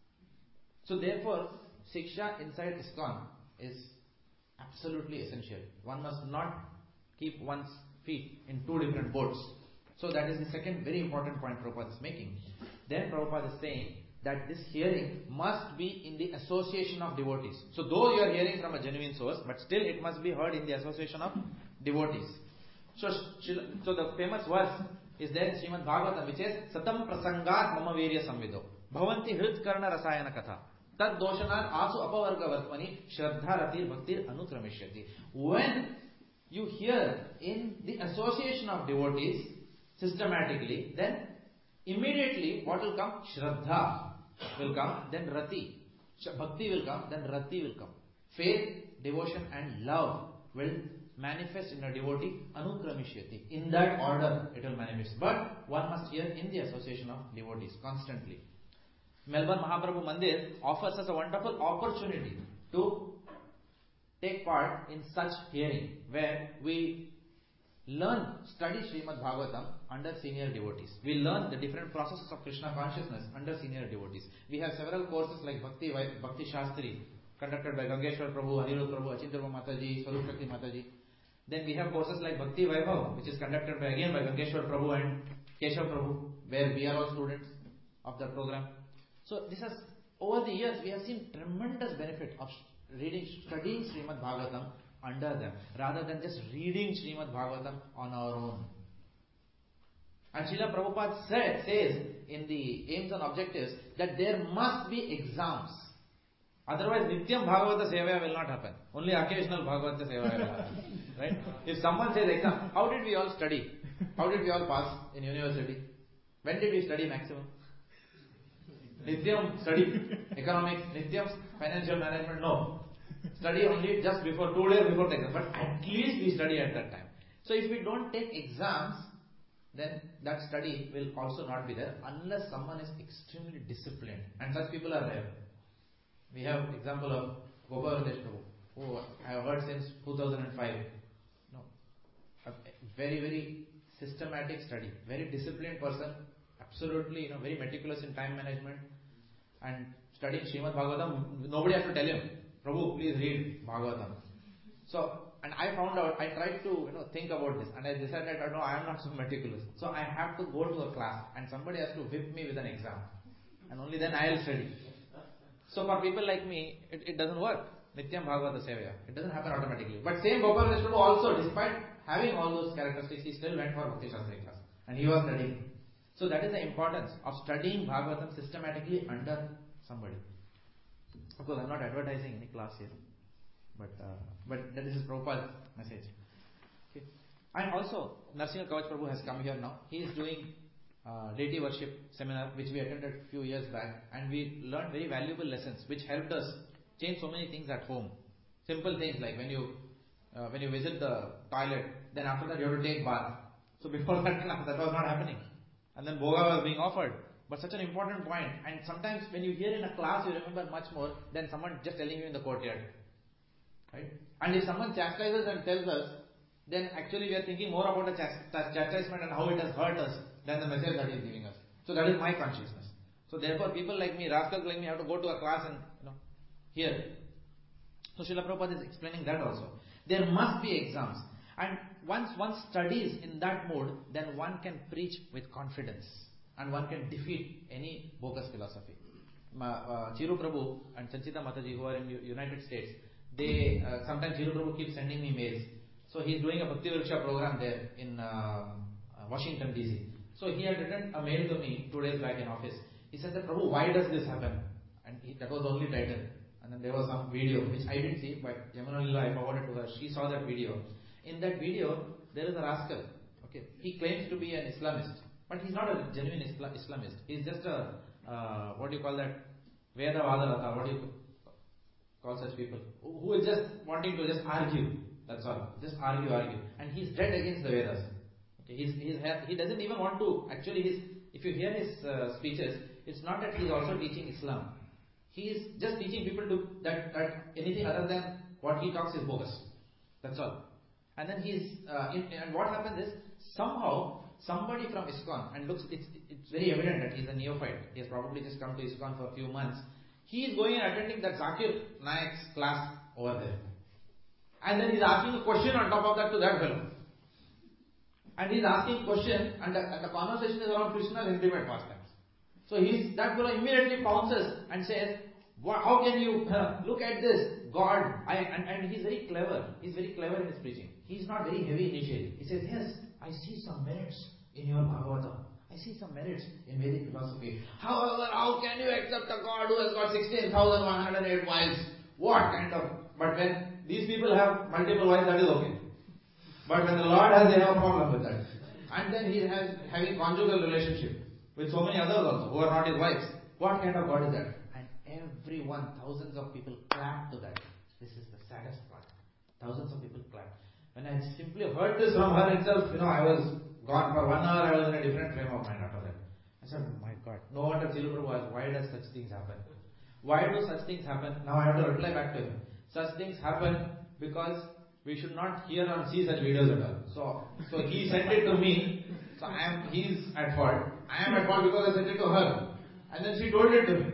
So therefore, Siksha inside ISKCON is absolutely essential. One must not keep one's feet in two different boats. So that is the second very important point Prabhupada is making. Then Prabhupada is saying that this hearing must be in the association of devotees. So though you are hearing from a genuine source, but still it must be heard in the association of devotees. So, so the famous verse is there in Srimad Bhagavatam, which is Satam prasangat mama virya samvido bhavanti hrit karna rasayana katha tad doshanat asu apavarga vartmani shraddha ratir bhaktir anukramishyati. When you hear in the association of devotees systematically, then immediately what will come? Shraddha will come, then Rati. Bhakti will come, then Rati will come. Faith, devotion and love will manifest in a devotee, Anukramishati. In that order it will manifest. But one must hear in the association of devotees constantly. Melbourne Mahaprabhu Mandir offers us a wonderful opportunity to take part in such hearing, where we learn, study Srimad Bhagavatam under senior devotees. We learn the different processes of Krishna consciousness under senior devotees. We have several courses like Bhakti Bhakti Shastri, conducted by Gangeshwar Prabhu, Anirudh Prabhu, Achintya Mataji, Swarup Shakti Mataji. Then we have courses like Bhakti Vaibhav, which is conducted by again by Gangeshwar Prabhu and Keshav Prabhu, where we are all students of the program. So this has, over the years, we have seen tremendous benefit of reading, studying Srimad Bhagavatam under them, rather than just reading Srimad Bhagavatam on our own. And Srila Prabhupada said, says in the aims and objectives that there must be exams. Otherwise, Nityam Bhagavata Sevaya will not happen. Only occasional Bhagavata Sevaya will happen. Right? If someone says exam, how did we all study? How did we all pass in university? When did we study maximum? Nityam study. Economics, Nityam financial management, no. Study only just before, two days before the exam. But at least we study at that time. So if we don't take exams, then that study will also not be there unless someone is extremely disciplined. And such people are rare. We have example of Gopaladesh Prabhu, who I have heard since two thousand five. No, a very, very systematic study, very disciplined person, absolutely, you know, very meticulous in time management, and studying Srimad Bhagavatam. Nobody has to tell him, Prabhu, please read Bhagavatam. So, and I found out, I tried to, you know, think about this, and I decided, no, I am not so meticulous. So I have to go to a class, and somebody has to whip me with an exam, and only then I will study. So for people like me, it, it doesn't work. Nityam Bhagavata Sevaya. It doesn't happen automatically. But same Gopal Vishnu also, despite having all those characteristics, he still went for Bhakti Shastri class. And he was studying. So that is the importance of studying Bhagavatam systematically under somebody. Of course, I am not advertising any class here. But uh, but this is Prabhupada's message. Okay. And also, Narsinga Kavach Prabhu has come here now. He is doing Uh, deity worship seminar, which we attended a few years back, and we learned very valuable lessons which helped us change so many things at home. Simple things like when you uh, when you visit the toilet, then after that you have to take bath. So before that that was not happening, and then bhoga was being offered. But such an important point, and sometimes when you hear in a class you remember much more than someone just telling you in the courtyard, right? And if someone chastises and tells us, then actually we are thinking more about the chastisement and how it has hurt us than the message that he is giving us. So that is my consciousness. So therefore people like me, rascals like me, have to go to a class and, you know, hear. So Srila Prabhupada is explaining that also. There must be exams. And once one studies in that mode, then one can preach with confidence. And one can defeat any bogus philosophy. Uh, Chiru Prabhu and Chanchita Mataji, who are in United States, they, uh, sometimes Chiru Prabhu keeps sending me mails. So he is doing a Bhakti Vriksha program there in uh, Washington D C. So he had written a mail to me two days back in office. He said that, Prabhu, why does this happen? And he, that was the only title. And then there was some video, which I didn't see, but Yamuna Lila, I forwarded to her. She saw that video. In that video, there is a rascal. Okay, he claims to be an Islamist, but he's not a genuine Isla- Islamist. He's just a, uh, what do you call that? Veda Vadalata, what do you call such people, who is just wanting to just argue. That's all. Just argue, argue. And he's dead against the Vedas. Okay, he's, he's, he doesn't even want to, actually, he's, if you hear his uh, speeches, it's not that he's also teaching Islam. He is just teaching people to that, that anything other than what he talks is bogus. That's all. And then he's, uh, in, and what happens is, somehow, somebody from ISKCON, and looks, it's, it's very evident that he's a neophyte. He has probably just come to ISKCON for a few months. He is going and attending that Zakir Naik's class over there. And then he's asking a question on top of that to that fellow. And he's asking question, and the, and the conversation is around Krishna's intimate pastimes. So he's, that fellow immediately pounces and says, how can you uh, look at this? God, I, and, and he's very clever. He's very clever in his preaching. He's not very heavy initially. He says, yes, I see some merits in your Bhagavatam. I see some merits in Vedic philosophy. However, how can you accept a God who has got sixteen thousand one hundred eight wives? What kind of... But when these people have multiple wives, that is okay. But when the Lord has, they have a problem with that. And then he has having conjugal relationship with so many others also, who are not his wives. What kind of God is that? And everyone, thousands of people clap to that. This is the saddest part. Thousands of people clap. When I simply heard this from her itself, you know, I was gone for one hour, I was in a different frame of mind after that. I said, oh my God, no wonder Srila Prabhu asked, why does such things happen? Why do such things happen? Now I have to reply back to him. Such things happen because we should not hear or see such videos at all. So, so he sent it to me, so I am, he's at fault. I am at fault because I sent it to her. And then she told it to me.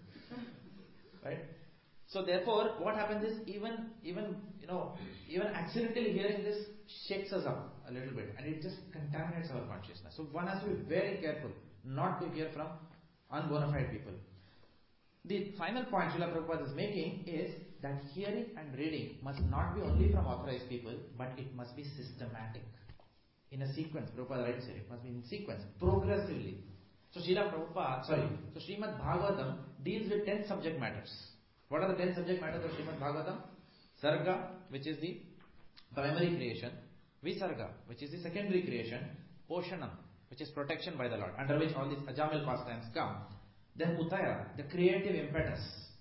Right? So therefore, what happens is, even, even, you know, even accidentally hearing this shakes us up a little bit, and it just contaminates our consciousness. So one has to be very careful not to hear from unbona fide people. The final point Srila Prabhupada is making is that hearing and reading must not be only from authorized people, but it must be systematic. In a sequence, Prabhupada writes here, it must be in sequence, progressively. So Srila Prabhupada, sorry, so Srimad Bhagavatam deals with ten subject matters. What are the ten subject matters of Srimad Bhagavatam? Sarga, which is the primary creation. Visarga, which is the secondary creation. Poshanam, which is protection by the Lord, under which all these Ajamil pastimes come. Then Uttaya, the creative impetus.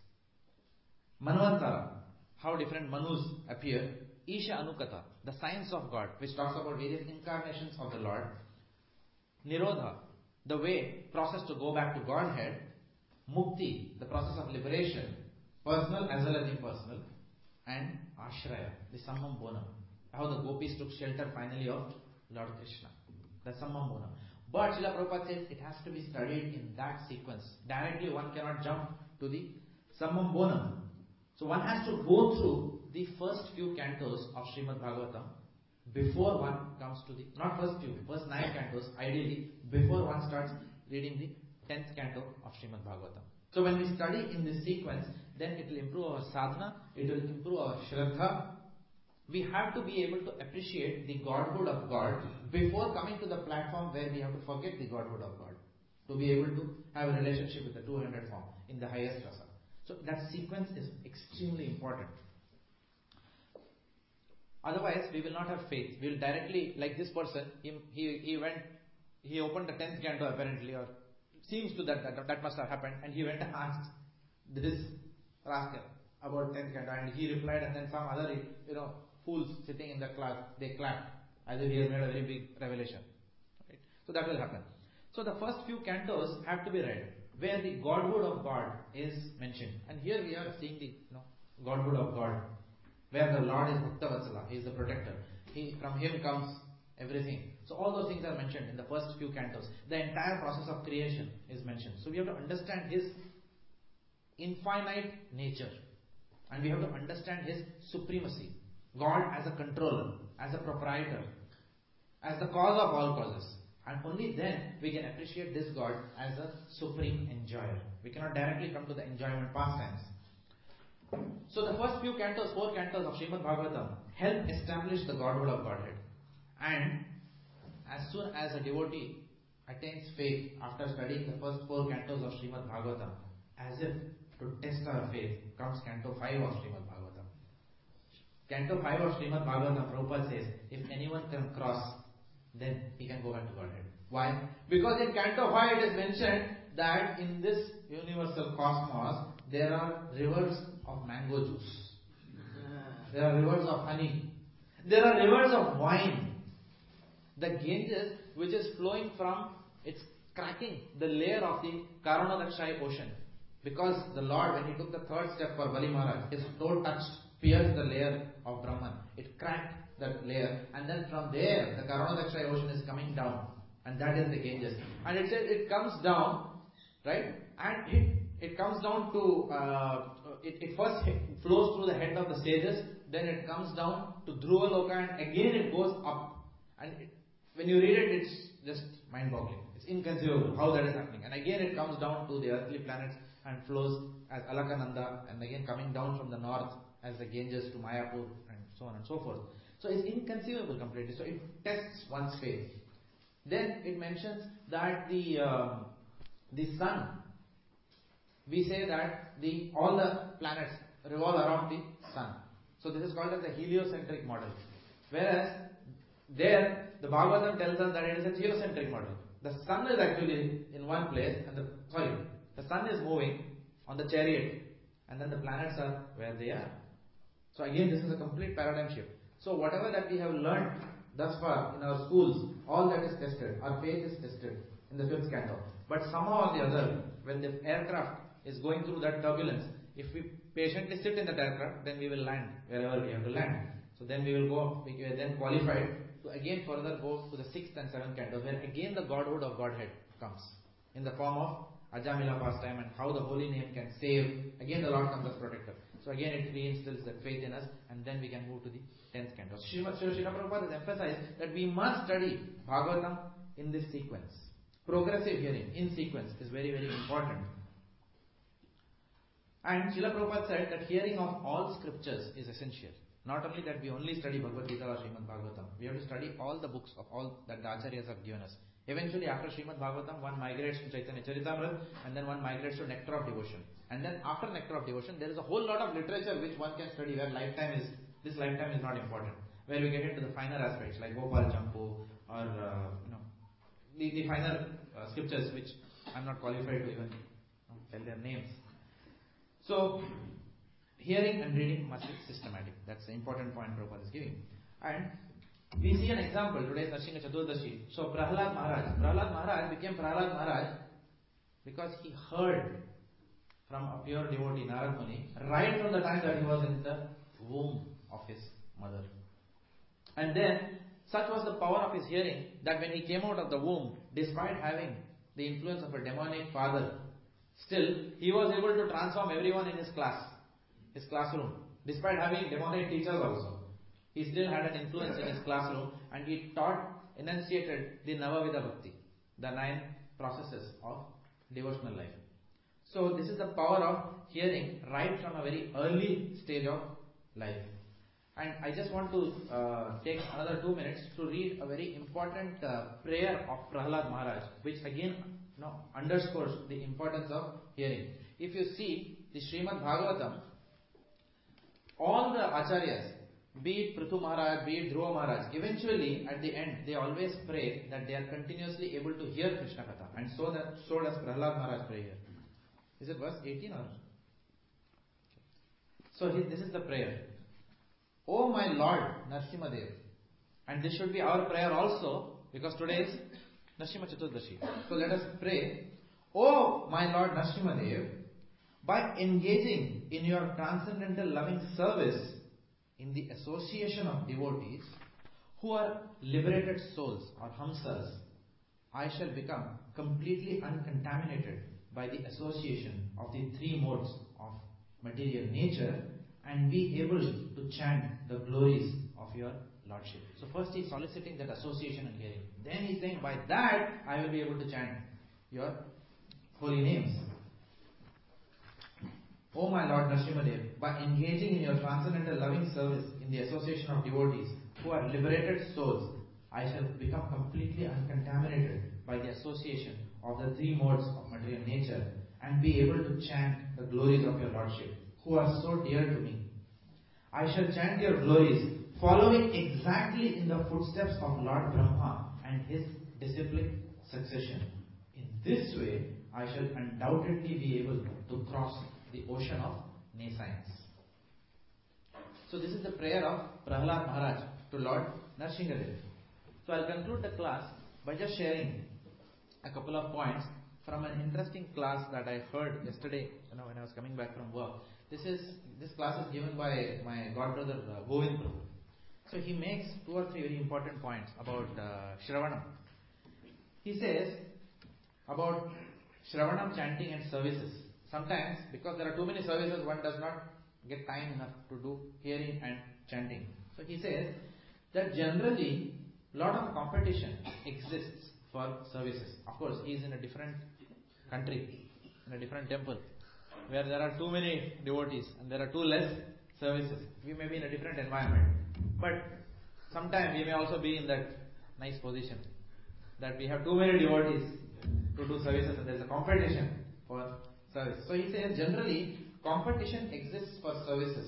Manvantara, how different Manus appear. Isha Anukata, the science of God, which talks about various incarnations of the Lord. Nirodha, the way, process to go back to Godhead. Mukti, the process of liberation, personal as well as impersonal. And Ashraya, the Sammam Bonam, how the gopis took shelter finally of Lord Krishna. The Sammam Bonam. But Srila Prabhupada says it has to be studied in that sequence. Directly one cannot jump to the Sammam Bonam. So one has to go through the first few cantos of Srimad Bhagavatam before one comes to the, not first few, first nine cantos, ideally, before one starts reading the tenth canto of Srimad Bhagavatam. So when we study in this sequence, then it will improve our sadhana, it will improve our shraddha. We have to be able to appreciate the Godhood of God before coming to the platform where we have to forget the Godhood of God, to be able to have a relationship with the two hundred form in the highest rasa. So that sequence is extremely important. Otherwise, we will not have faith. We will directly, like this person, he, he, he went, he opened the tenth canto apparently, or seems to that, that that must have happened, and he went and asked this rascal about tenth canto, and he replied, and then some other, you know, fools sitting in the class, they clapped, as if he has made a very big revelation. Right? So that will happen. So the first few cantos have to be read, where the Godhood of God is mentioned. And here we are seeing the, you know, Godhood of God, where the Lord is Bhakta Vatsala, He is the protector. He, from Him comes everything. So all those things are mentioned in the first few cantos. The entire process of creation is mentioned. So we have to understand His infinite nature, and we have to understand His supremacy. God as a controller, as a proprietor, as the cause of all causes. And only then we can appreciate this God as a supreme enjoyer. We cannot directly come to the enjoyment pastimes. So the first few cantos, four cantos of Srimad Bhagavatam help establish the Godhood of Godhead. And as soon as a devotee attains faith after studying the first four cantos of Srimad Bhagavatam, as if to test our faith, comes canto five of Srimad Bhagavatam. Canto five of Srimad Bhagavatam, Prabhupada says, if anyone can cross, then he can go back to Godhead. Why? Because in Canto five it is mentioned that in this universal cosmos, there are rivers of mango juice. There are rivers of honey. There are rivers of wine. The Ganges, which is flowing from, it's cracking the layer of the Karanodakshai ocean. Because the Lord, when he took the third step for Bali Maharaj, his toe touched, pierced the layer of Brahman. It cracked that layer, and then from there, the Karanodakshai ocean is coming down. And that is the Ganges. And it says it comes down, right? And it, it comes down to, uh, it, it first flows through the head of the sages, then it comes down to Dhruva Loka, and again it goes up. And it, when you read it, it's just mind-boggling. It's inconceivable how that is happening. And again it comes down to the earthly planets and flows as Alakananda, and again coming down from the north as the Ganges to Mayapur, and so on and so forth. So it's inconceivable completely. So it tests one's faith. Then it mentions that the uh, the sun, we say that the all the planets revolve around the sun. So this is called as the heliocentric model. Whereas there, the Bhagavatam tells us that it is a geocentric model. The sun is actually in one place, and the sorry, the sun is moving on the chariot, and then the planets are where they are. So again, this is a complete paradigm shift. So whatever that we have learned thus far in our schools, all that is tested. Our faith is tested in the fifth canto. But somehow or the other, when the aircraft is going through that turbulence, if we patiently sit in that aircraft, then we will land wherever we have to land. So then we will go, we are then qualified to again further go to the sixth and seventh cantos, where again the Godhood of Godhead comes in the form of Ajamila pastime, and how the holy name can save. Again the Lord comes as protector. So again it reinstills that faith in us, and then we can move to the tenth canto. Srila Prabhupada has emphasized that we must study Bhagavatam in this sequence. Progressive hearing in sequence is very very important. And Srila Prabhupada said that hearing of all scriptures is essential. Not only that we only study Bhagavad Gita or Srimad Bhagavatam, we have to study all the books of all that the Acharyas have given us. Eventually after Srimad Bhagavatam, one migrates to Chaitanya Charitamrita, and then one migrates to Nectar of Devotion. And then after Nectar of Devotion, there is a whole lot of literature which one can study, where lifetime is, this lifetime is not important. Where we get into the finer aspects like Gopal Champu, or uh, you know, the, the finer uh, scriptures which I am not qualified to even you know, tell their names. So, hearing and reading must be systematic. That's the important point Prabhupada is giving. And we see an example. Today is Narsingha Chaturdashi. So Prahlad Maharaj. Prahlad Maharaj became Prahlad Maharaj because he heard from a pure devotee, Narad Muni, right from the time that he was in the womb of his mother. And then, such was the power of his hearing that when he came out of the womb, despite having the influence of a demonic father, still he was able to transform everyone in his class, his classroom. Despite having demonic teachers also, he still had an influence in his classroom, and he taught, enunciated the Navavida Bhakti, the nine processes of devotional life. So this is the power of hearing right from a very early stage of life. And I just want to uh, take another two minutes to read a very important uh, prayer of Prahlad Maharaj, which again you know, underscores the importance of hearing. If you see the Srimad Bhagavatam, all the Acharyas, be it Prithu Maharaj, be it Dhruva Maharaj, eventually at the end they always pray that they are continuously able to hear Krishna Katha, and so that so does Prahlad Maharaj pray here. Is it verse eighteen or? So he, this is the prayer. O my Lord Narsimhadev, and this should be our prayer also, because today is Narsimha Chaturdashi. So let us pray. O my Lord Narsimhadev, by engaging in your transcendental loving service in the association of devotees who are liberated souls or hamsas, I shall become completely uncontaminated by the association of the three modes of material nature and be able to chant the glories of your Lordship. So first he is soliciting that association and hearing. Then he is saying, by that I will be able to chant your holy names. O my Lord Narsimhadev, by engaging in your transcendental loving service in the association of devotees who are liberated souls, I shall become completely uncontaminated by the association of the three modes of material nature and be able to chant the glories of your Lordship, who are so dear to me. I shall chant your glories, following exactly in the footsteps of Lord Brahma and his disciplic succession. In this way, I shall undoubtedly be able to cross the ocean of nescience. So this is the prayer of Prahlad Maharaj to Lord Nrsingadev. So I'll conclude the class by just sharing a couple of points from an interesting class that I heard yesterday, you know, when I was coming back from work. This is this class is given by my godbrother uh, Govind Prabhu. So he makes two or three very important points about uh, Shravanam. He says about Shravanam chanting and services. Sometimes, because there are too many services, one does not get time enough to do hearing and chanting. So he says that generally, lot of competition exists for services. Of course, he is in a different country, in a different temple, where there are too many devotees and there are too less services. We may be in a different environment, but sometimes we may also be in that nice position that we have too many devotees to do services and there is a competition for service. So he says generally competition exists for services.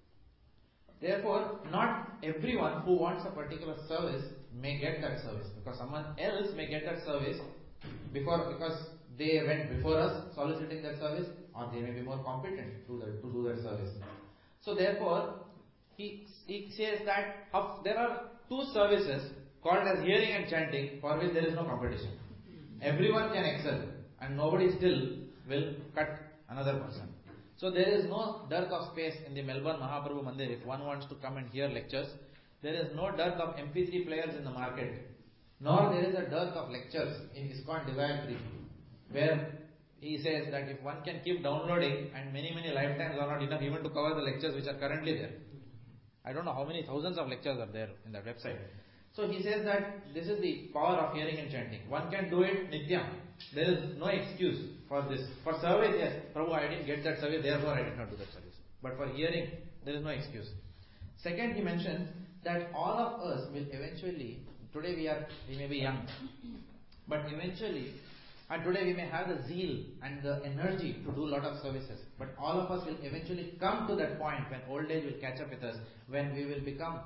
Therefore, not everyone who wants a particular service may get that service, because someone else may get that service before, because they went before us soliciting that service, or they may be more competent to, the, to do that service. So therefore, he, he says that of, there are two services called as hearing and chanting for which there is no competition. Everyone can excel and nobody still will cut another person. So there is no dearth of space in the Melbourne Mahaprabhu Mandir if one wants to come and hear lectures. There is no dearth of M P three players in the market, nor there is a dearth of lectures in ISKCON Divine Tree, where he says that if one can keep downloading and many many lifetimes are not enough even to cover the lectures which are currently there. I don't know how many thousands of lectures are there in that website. So he says that this is the power of hearing and chanting. One can do it nityam. There is no excuse for this. For service, yes, Prabhu, I didn't get that service, therefore I did not do that service. But for hearing, there is no excuse. Second, he mentions that all of us will eventually, today we are, we may be young, but eventually, and today we may have the zeal and the energy to do a lot of services, but all of us will eventually come to that point when old age will catch up with us, when we will become,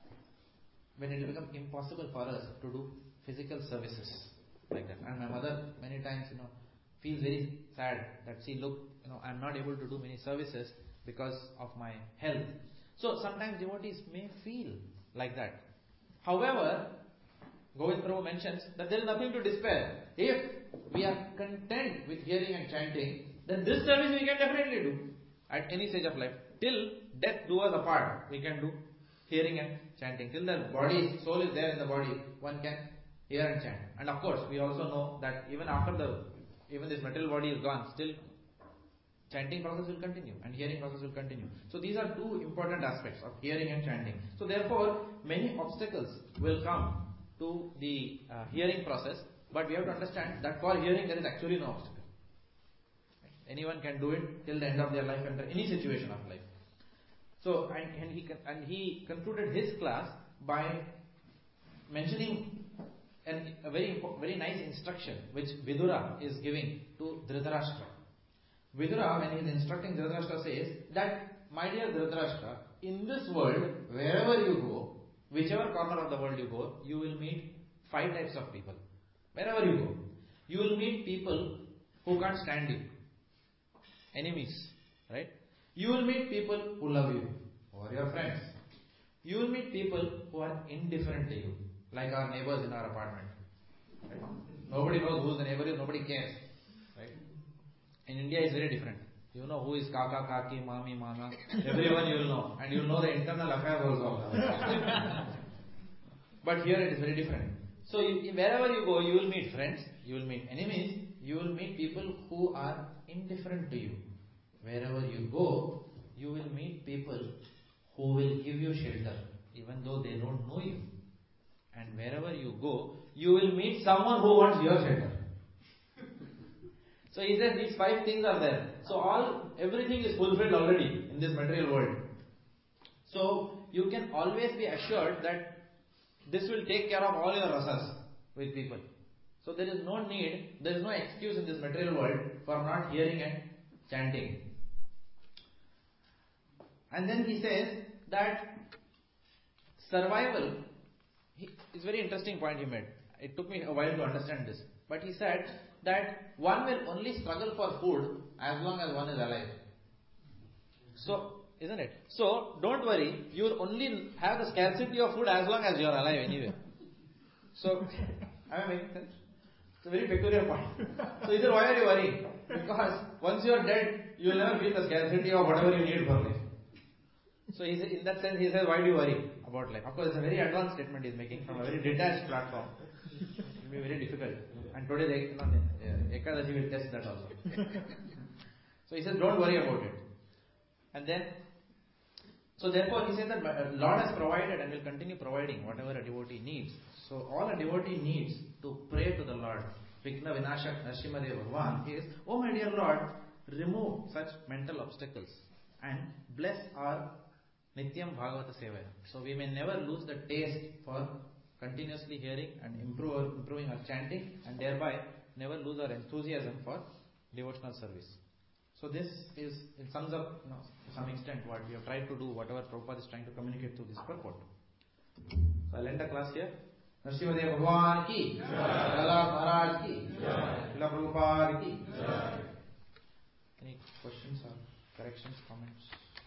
when it will become impossible for us to do physical services like that. And my mother many times, you know, feels very sad that, see, look, you know, I am not able to do many services because of my health. So sometimes devotees may feel like that. However, Govind Prabhu mentions that there is nothing to despair. If we are content with hearing and chanting, then this service we can definitely do at any stage of life. Till death do us apart, we can do hearing and chanting. Till the body, soul is there in the body, one can hear and chant. And of course, we also know that even after the, even this material body is gone, still chanting process will continue and hearing process will continue. So these are two important aspects of hearing and chanting. So therefore, many obstacles will come to the uh, hearing process, but we have to understand that for hearing there is actually no obstacle. Anyone can do it till the end of their life under any situation of life. So, and, and he and he concluded his class by mentioning an, a very very nice instruction which Vidura is giving to Dhritarashtra. Vidura, when he is instructing Dhritarashtra, says that, my dear Dhritarashtra, in this world, wherever you go, whichever corner of the world you go, you will meet five types of people. Wherever you go, you will meet people who can't stand you, enemies, right? You will meet people who love you, or your friends. You will meet people who are indifferent to you, like our neighbors in our apartment. Right? Nobody knows who the neighbor is, nobody cares. Right? In India it's very different. You know who is Kaka, Kaki, Mami, Mama, everyone you will know. And you will know the internal affairs also. But here it is very different. So you, wherever you go, you will meet friends, you will meet enemies, you will meet people who are indifferent to you. Wherever you go, you will meet people who will give you shelter, even though they don't know you. And wherever you go, you will meet someone who wants your shelter. So he said these five things are there. So all, everything is fulfilled already in this material world. So you can always be assured that this will take care of all your rasas with people. So there is no need, there is no excuse in this material world for not hearing and chanting. And then he says that survival, he, it's a very interesting point he made. It took me a while to understand this. But he said that one will only struggle for food as long as one is alive. So, isn't it? So, don't worry, you will only have the scarcity of food as long as you are alive anyway. So, am I making sense? It's a very peculiar point. So, he said, why are you worrying? Because once you are dead, you will never feel the scarcity of whatever you need for life. So, he said, in that sense, he says, why do you worry about life? Of course, it's a very advanced statement he is making from a very detached platform. It will be very difficult. And today, they, you know, Ekadashi will test that also. So, he says, don't worry about it. And then, so therefore he says that Lord has provided and will continue providing whatever a devotee needs. So all a devotee needs to pray to the Lord, Vigna Vinashak Nrsimhadev Bhagavan, is, oh my dear Lord, remove such mental obstacles and bless our Nityam Bhagavata Sevaya. So we may never lose the taste for continuously hearing and improve, improving our chanting, and thereby never lose our enthusiasm for devotional service. So this is, it sums up, you know, to some extent what we have tried to do, whatever Prabhupada is trying to communicate through this purport. So I'll end the class here. Nrsimhadev Bhagavan ki, Prahlad Maharaj ki, Srila Prabhupada ki. Any questions or corrections, comments?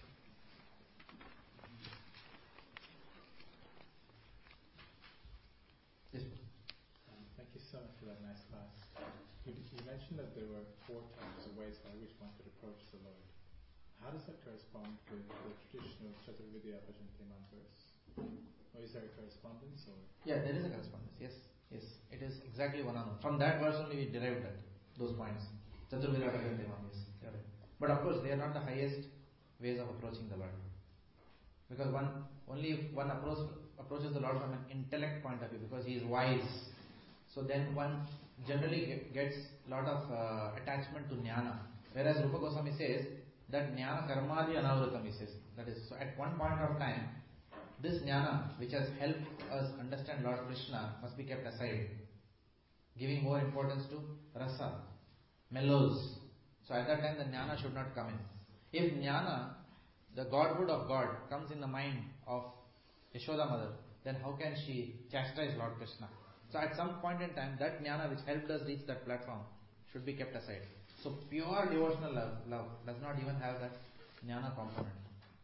Yes. Um, thank you so much for that nice class. You, you mentioned that there were four types of ways by which one could approach the Lord. How does that correspond with the traditional Chaturvidya Bhajanti mantras? Or is there a correspondence? Or? Yeah, there is a correspondence. Yes, yes. It is exactly one on one. From that verse only we derived that, those points. Chaturvidya Bhajanti mantras. Yes. But of course, they are not the highest ways of approaching the Lord. Because one only if one approach, approaches the Lord from an intellect point of view, because he is wise. So then one generally gets a lot of uh, attachment to jnana. Whereas Rupa Goswami says that jnana karmadhi anavrutam, he says. That is, so at one point of time, this jnana, which has helped us understand Lord Krishna, must be kept aside, giving more importance to rasa, mellows. So at that time the jnana should not come in. If jnana, the Godhood of God, comes in the mind of Yashoda mother, then how can she chastise Lord Krishna? So at some point in time, that jnana which helped us reach that platform should be kept aside. So pure devotional love, love does not even have that jnana component.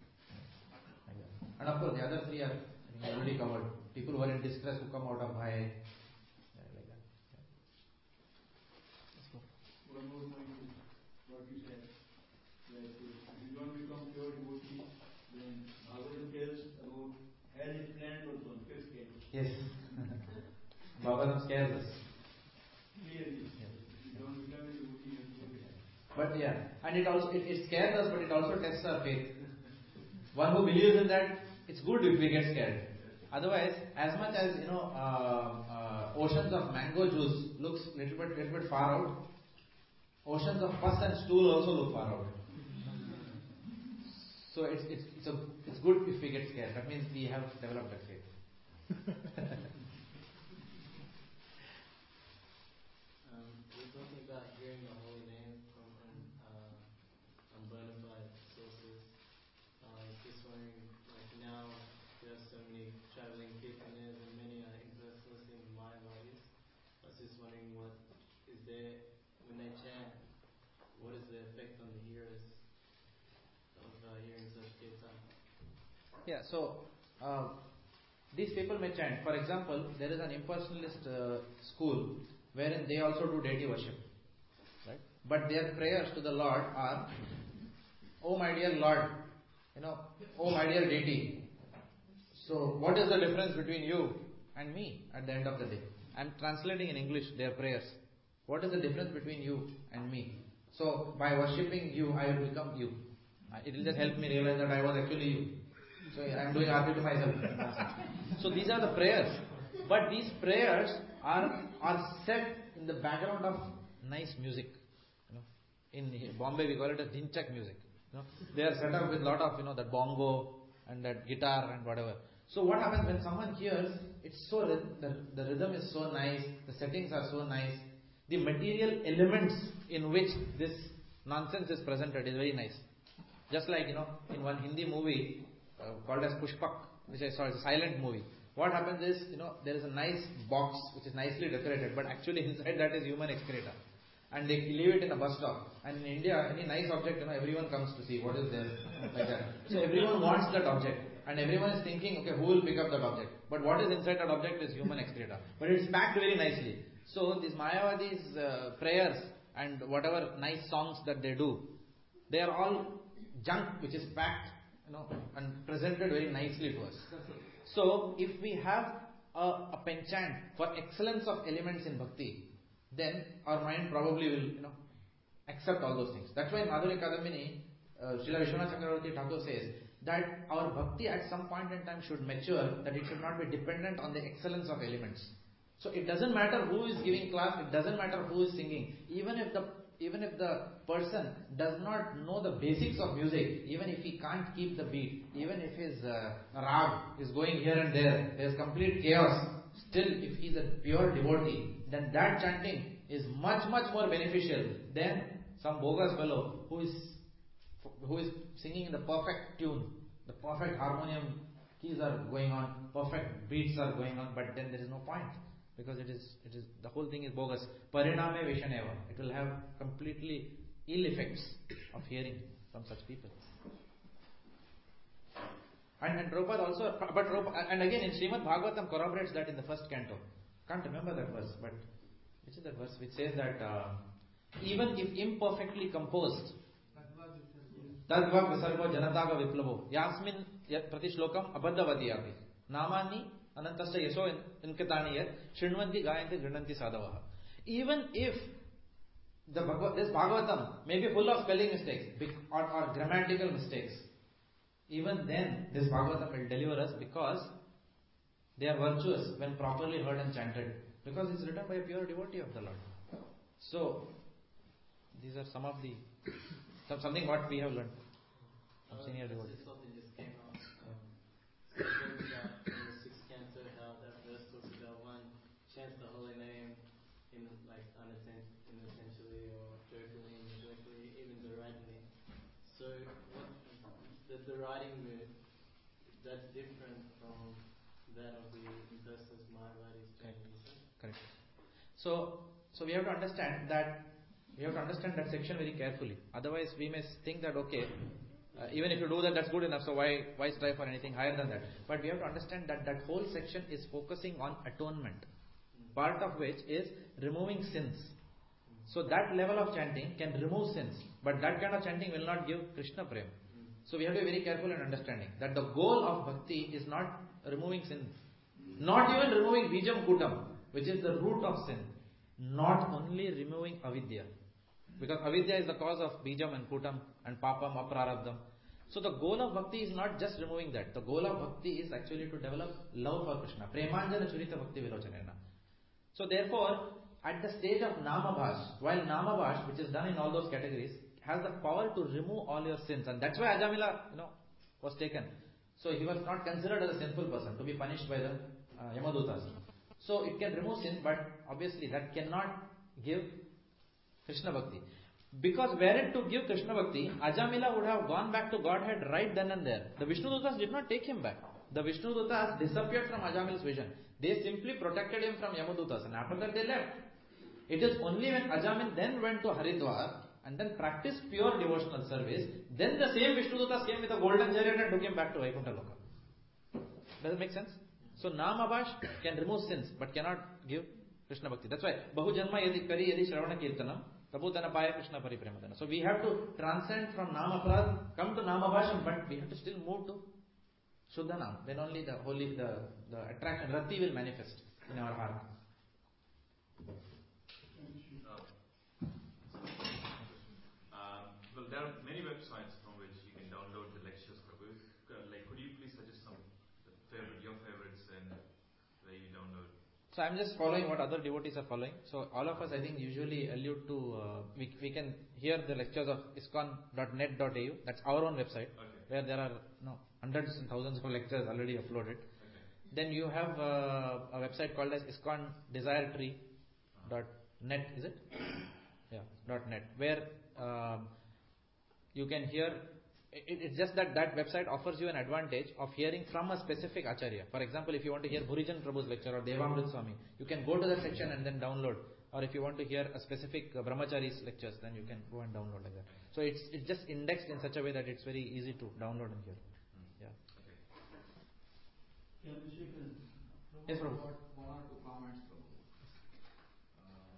And of course the other three are already covered. People who are in distress who come out of bhaya, like that. Yeah. One more point, what you said, that if you don't become pure devotee, then Bhagavatam tells about has it planned also on fifth scale. Yes. Bhagavatam scares us. Clearly. Yeah. If you don't become a devotee, you have to go. But yeah, and it also it, it scares us, but it also tests our faith. One who believes in that, it's good if we get scared. Otherwise, as much as you know, uh, uh, oceans of mango juice looks little bit little bit far out, oceans of pus and stool also look far out. So it's it's it's a it's good if we get scared. That means we have developed that faith. um, we're talking about hearing the holy name from uh, on bona fide sources. Uh, I was just wondering, like now there are so many traveling kirtaners and many are interested in my bodies. I was just wondering, what is there when they chant? What is the effect on the hearers of uh, hearing such kirtan? Yeah, so uh, these people may chant. For example, there is an impersonalist uh, school wherein they also do deity worship, right? But their prayers to the Lord are, "Oh my dear Lord, you know, oh my dear deity." So what is the difference between you and me at the end of the day? I am translating in English their prayers. What is the difference between you and me? So by worshipping you, I will become you. It will just help me realize that I was actually you. So I am doing arti to myself. So these are the prayers. But these prayers are are set in the background of nice music. You know, in Bombay we call it as Dinchak music. You know, they are set up with lot of you know that bongo and that guitar and whatever. So what happens when someone hears? It's so the the rhythm is so nice. The settings are so nice. The material elements in which this nonsense is presented is very nice. Just like, you know, in one Hindi movie uh, called as Pushpak, which I saw, it's a silent movie. What happens is, you know, there is a nice box which is nicely decorated, but actually inside that is human excreta. and they leave it in a bus stop. And in India, any nice object, you know, everyone comes to see what is there, like that. So everyone wants that object, and everyone is thinking, okay, who will pick up that object? But what is inside that object is human excreta. But it's packed very nicely. So these Mayavadis' uh, prayers and whatever nice songs that they do, they are all junk which is packed, you know, and presented very nicely to us. So if we have a, a penchant for excellence of elements in bhakti, then our mind probably will, you know, accept all those things. That's why in Madhurya Kadambini, uh, Srila Vishwanath Chakravarti Thakur says that our bhakti at some point in time should mature, that it should not be dependent on the excellence of elements. So it doesn't matter who is giving class, it doesn't matter who is singing. Even if the even if the person does not know the basics of music, even if he can't keep the beat, even if his uh, rag is going here and there, there is complete chaos, still if he is a pure devotee, then that chanting is much much more beneficial than some bogus fellow who is who is singing in the perfect tune, the perfect harmonium keys are going on, perfect beats are going on, but then there is no point. Because it is, it is, the whole thing is bogus. Pariname Vishaneva. It will have completely ill effects of hearing from such people. And, and Prabhupada also, but Prabhupada, and again in Srimad Bhagavatam corroborates that in the first canto. Can't remember that verse, but which is that verse which says that uh, even if imperfectly composed, Tadvag Visargo Janataga Viplavo, Yasmin Prati Shlokam Abhaddhavati Api, Namani Anantasya Yaso Inkatani Yat, Shrinvanti Gayanti Grinanti Sadavaha. Even if the Bhagavad, this Bhagavatam may be full of spelling mistakes or, or grammatical mistakes, even then this Bhagavatam will deliver us because they are virtuous when properly heard and chanted. Because it's written by a pure devotee of the Lord. So, these are some of the, some, something what we have learned from senior devotees. Something just came out. Um, so in the sixth canto, how that verse talks about one chants the holy name in like uninten- unintentionally or joyfully, joyfully, even deridingly. So what, the deriding mood, that's different from that of the person's Mayavadi's chanting. Correct. So, so we have to understand that we have to understand that section very carefully. Otherwise, we may think that okay, uh, even if you do that, that's good enough. So why why strive for anything higher than that? But we have to understand that that whole section is focusing on atonement, part of which is removing sins. So that level of chanting can remove sins, but that kind of chanting will not give Krishna prem. So we have to be very careful in understanding that the goal of bhakti is not removing sins, not even removing bijam kutam, which is the root of sin, not only removing avidya, because avidya is the cause of bijam and kutam and papam, aprarabdham. So the goal of bhakti is not just removing that. The goal of bhakti is actually to develop love for Krishna. Premanjana churita bhakti vilochanena. So therefore, at the stage of namabhash, while namabhash, which is done in all those categories, has the power to remove all your sins, and that's why Ajamila, you know, was taken. So he was not considered as a sinful person to be punished by the uh, Yamadutas. So it can remove sin, but obviously that cannot give Krishna Bhakti. Because were it to give Krishna Bhakti, Ajamila would have gone back to Godhead right then and there. The Vishnudutas did not take him back. The Vishnudutas disappeared from Ajamila's vision. They simply protected him from Yamadutas, and after that they left. It is only when Ajamil then went to Haridwar and then practiced pure devotional service, then the same Vishnudutas came with a golden chariot and took him back to Vaikuntha Loka. Does it make sense? So Namabash can remove sins but cannot give Krishna Bhakti. That's why Bahu Janma Yadi Kari Yadi Shravana Kirtanam Tabutana Paya Krishna Paripremadana. So we have to transcend from Namaprad, come to Namabhasham, but we have to still move to Shuddhanam. Then only the holy, the, the attraction, Rati will manifest in our heart. Um, well, there are many websites from which you can download the lectures. Like, could you please suggest some favorite, your favorites, and where you download? So I'm just following what other devotees are following. So all of us, I think, usually allude to, uh, we, we can hear the lectures of iskon dot net dot a u. That's our own website, okay, where there are no, hundreds and thousands of lectures already uploaded. Okay. Then you have uh, a website called as iskon desire tree dot net, is it? Yeah, dot net, where um, you can hear. It, it's just that that website offers you an advantage of hearing from a specific acharya. For example, if you want to hear Bhurijan Prabhu's lecture or Devamrit Swami, you can go to that section and then download or if you want to hear a specific uh, brahmachari's lectures, then you can go and download like that. So it's it's just indexed in such a way that it's very easy to download and hear. Yeah. Okay. Yeah, Mister Prabhu, Yes, Prabhu. One or two comments, Prabhu. Uh,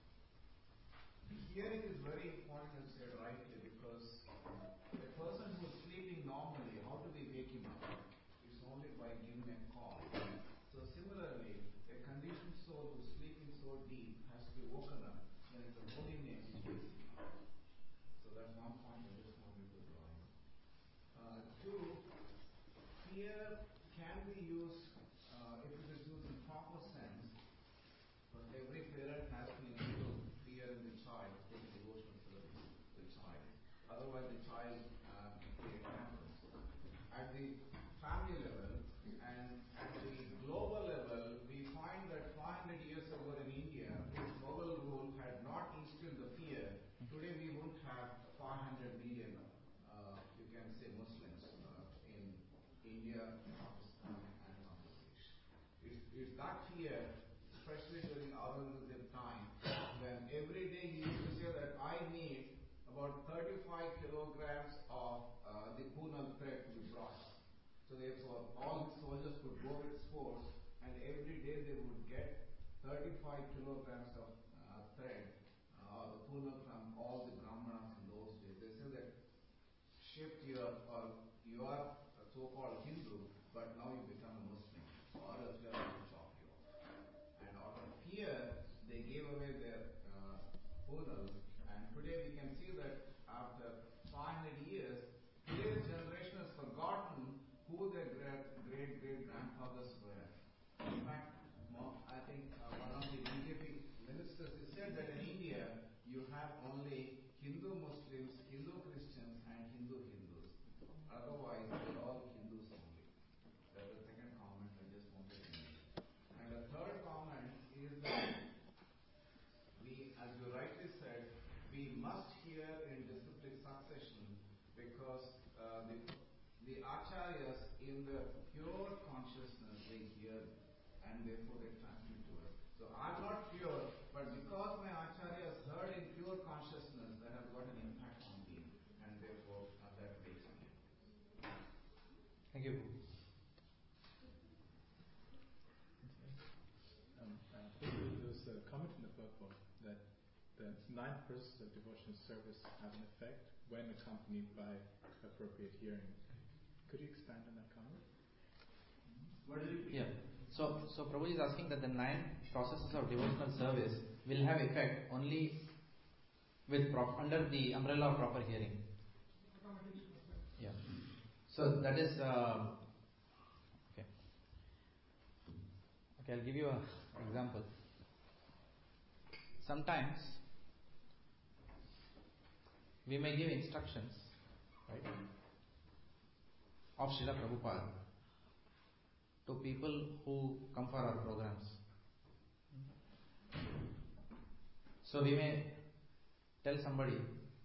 hearing is very important, as said rightly, because a person who is sleeping normally, how do we wake him up? It's only by giving a call. So similarly, a conditioned soul who is sleeping so deep has to be woken up. Then it's the holy name which wakes him up. So that's one point I just wanted to draw in. Uh, two, fear can be used uh, if it is used in proper sense. But every parent has to instill fear in the child, take devotional service the child. Otherwise, the child uh, create happens. At the family level and at the global level, we find that five hundred years ago in India, if Mughal rule had not instilled the fear, today we wouldn't have five hundred million, uh, you can say, Muslims uh, in India, Pakistan, and Bangladesh. It's, it's that fear, especially during Aurangzeb time, when every day he used to say that I need about thirty-five kilograms of uh, the Punal thread to be brought. So therefore, all the soldiers could go with swords, and every day they would get thirty-five kilograms of uh, thread, uh, the Punal from all the Brahmanas in those days. They say that shift your, or you are a so-called Hindu, but now you become a Muslim, or else we are going to chop you off. And out of fear, they gave away their uh, Punal, and today we can see that after five hundred years, today's generation has forgotten who their great great great grandfathers were. In fact, I think uh, one of the B J P ministers said that in India you have only Hindu Muslims, Hindu Christians, and Hindu Hindus. Otherwise, they're all Hindus only. That's the second comment I just wanted to make. And the third comment is that we, as you rightly said, we must hear in disciplic succession because uh, the, the acharyas in the pure consciousness they hear and therefore they transmit to us. So I'm not pure, but because my acharyas heard in pure consciousness, that has got an impact on me and therefore uh, that makes me. Thank you. Um, I think there was a comment in the book that the nine persons of devotional service have an effect when accompanied by appropriate hearing. Could you expand on that comment? What is it? Yeah. So, so Prabhu is asking that the nine processes of devotional service will have effect only with prop, under the umbrella of proper hearing. Yeah. So that is uh, okay. Okay, I'll give you an example. Sometimes we may give instructions, right, of Srila Prabhupada to people who come for our programs. So we may tell somebody,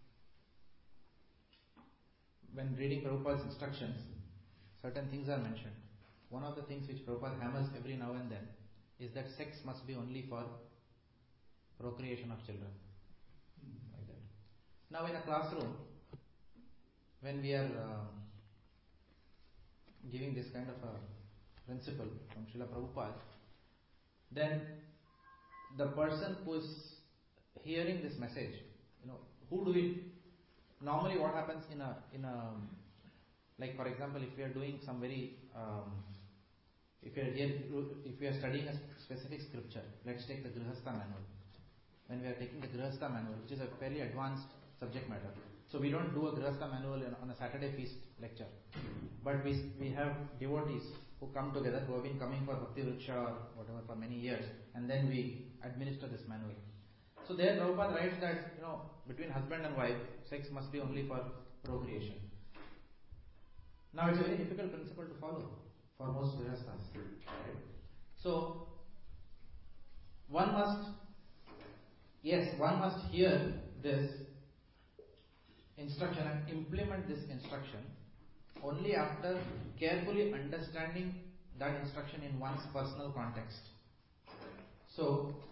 when reading Prabhupada's instructions, certain things are mentioned. One of the things which Prabhupada hammers every now and then is that sex must be only for procreation of children. Like that. Now in a classroom, when we are uh, giving this kind of a principle from Srila Prabhupada, then the person who is hearing this message, you know, who do we normally what happens in a in a like for example, if we are doing some very um, if we are here, if we are studying a specific scripture, let's take the Grihastha manual. When we are taking the Grihastha manual, which is a fairly advanced subject matter, so we don't do a Grihastha manual on a Saturday feast lecture, but we we have devotees who come together, who have been coming for Bhakti Vriksha or whatever for many years, and then we administer this manual. So there Prabhupada writes that, you know, between husband and wife, sex must be only for procreation. Now it's a very difficult principle to follow for most grihasthas. Right? So one must, yes, one must hear this instruction and implement this instruction only after carefully understanding that instruction in one's personal context. So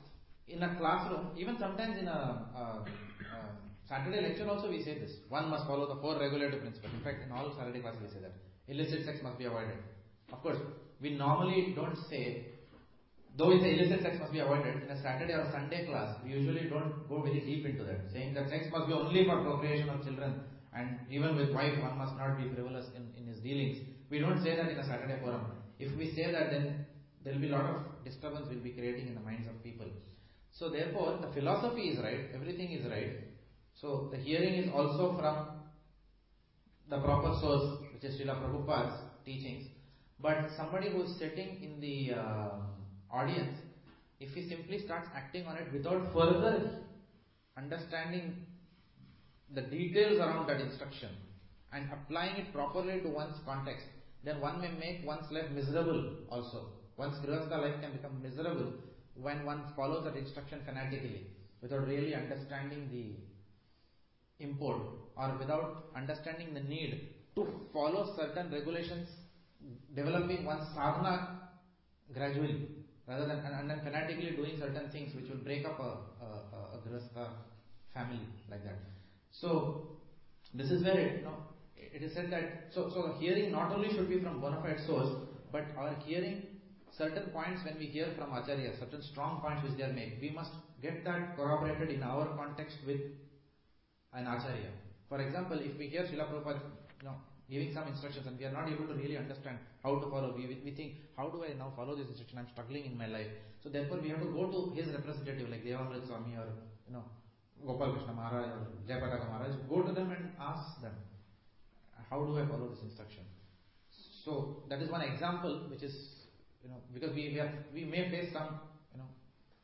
in a classroom, even sometimes in a, a, a Saturday lecture also we say this. One must follow the four regulative principles. In fact, in all Saturday classes we say that. Illicit sex must be avoided. Of course, we normally don't say, though we say illicit sex must be avoided, in a Saturday or Sunday class, we usually don't go very deep into that, saying that sex must be only for procreation of children, and even with wife one must not be frivolous in, in his dealings. We don't say that in a Saturday forum. If we say that, then there will be a lot of disturbance we'll be creating in the minds of people. So therefore, the philosophy is right, everything is right. So the hearing is also from the proper source, which is Srila Prabhupada's teachings. But somebody who is sitting in the uh, audience, if he simply starts acting on it without further understanding the details around that instruction and applying it properly to one's context, then one may make one's life miserable also. One's grihastha life can become miserable when one follows that instruction fanatically without really understanding the import or without understanding the need to follow certain regulations, developing one's sadhana gradually rather than and then fanatically doing certain things which will break up a, a, a grihastha family like that. So this is where it, you know, it is said that so so hearing not only should be from bona fide source, but our hearing certain points when we hear from Acharya, certain strong points which they are made, we must get that corroborated in our context with an Acharya. For example, if we hear Srila Prabhupada, you know, giving some instructions and we are not able to really understand how to follow, we, we think, how do I now follow this instruction? I am struggling in my life. So therefore we have to go to his representative like Devamrit Swami or you know Gopal Krishna Maharaj or Jayapataka Maharaj. Go to them and ask them, how do I follow this instruction? So that is one example which is, you know, because we we, have, we may face some, you know,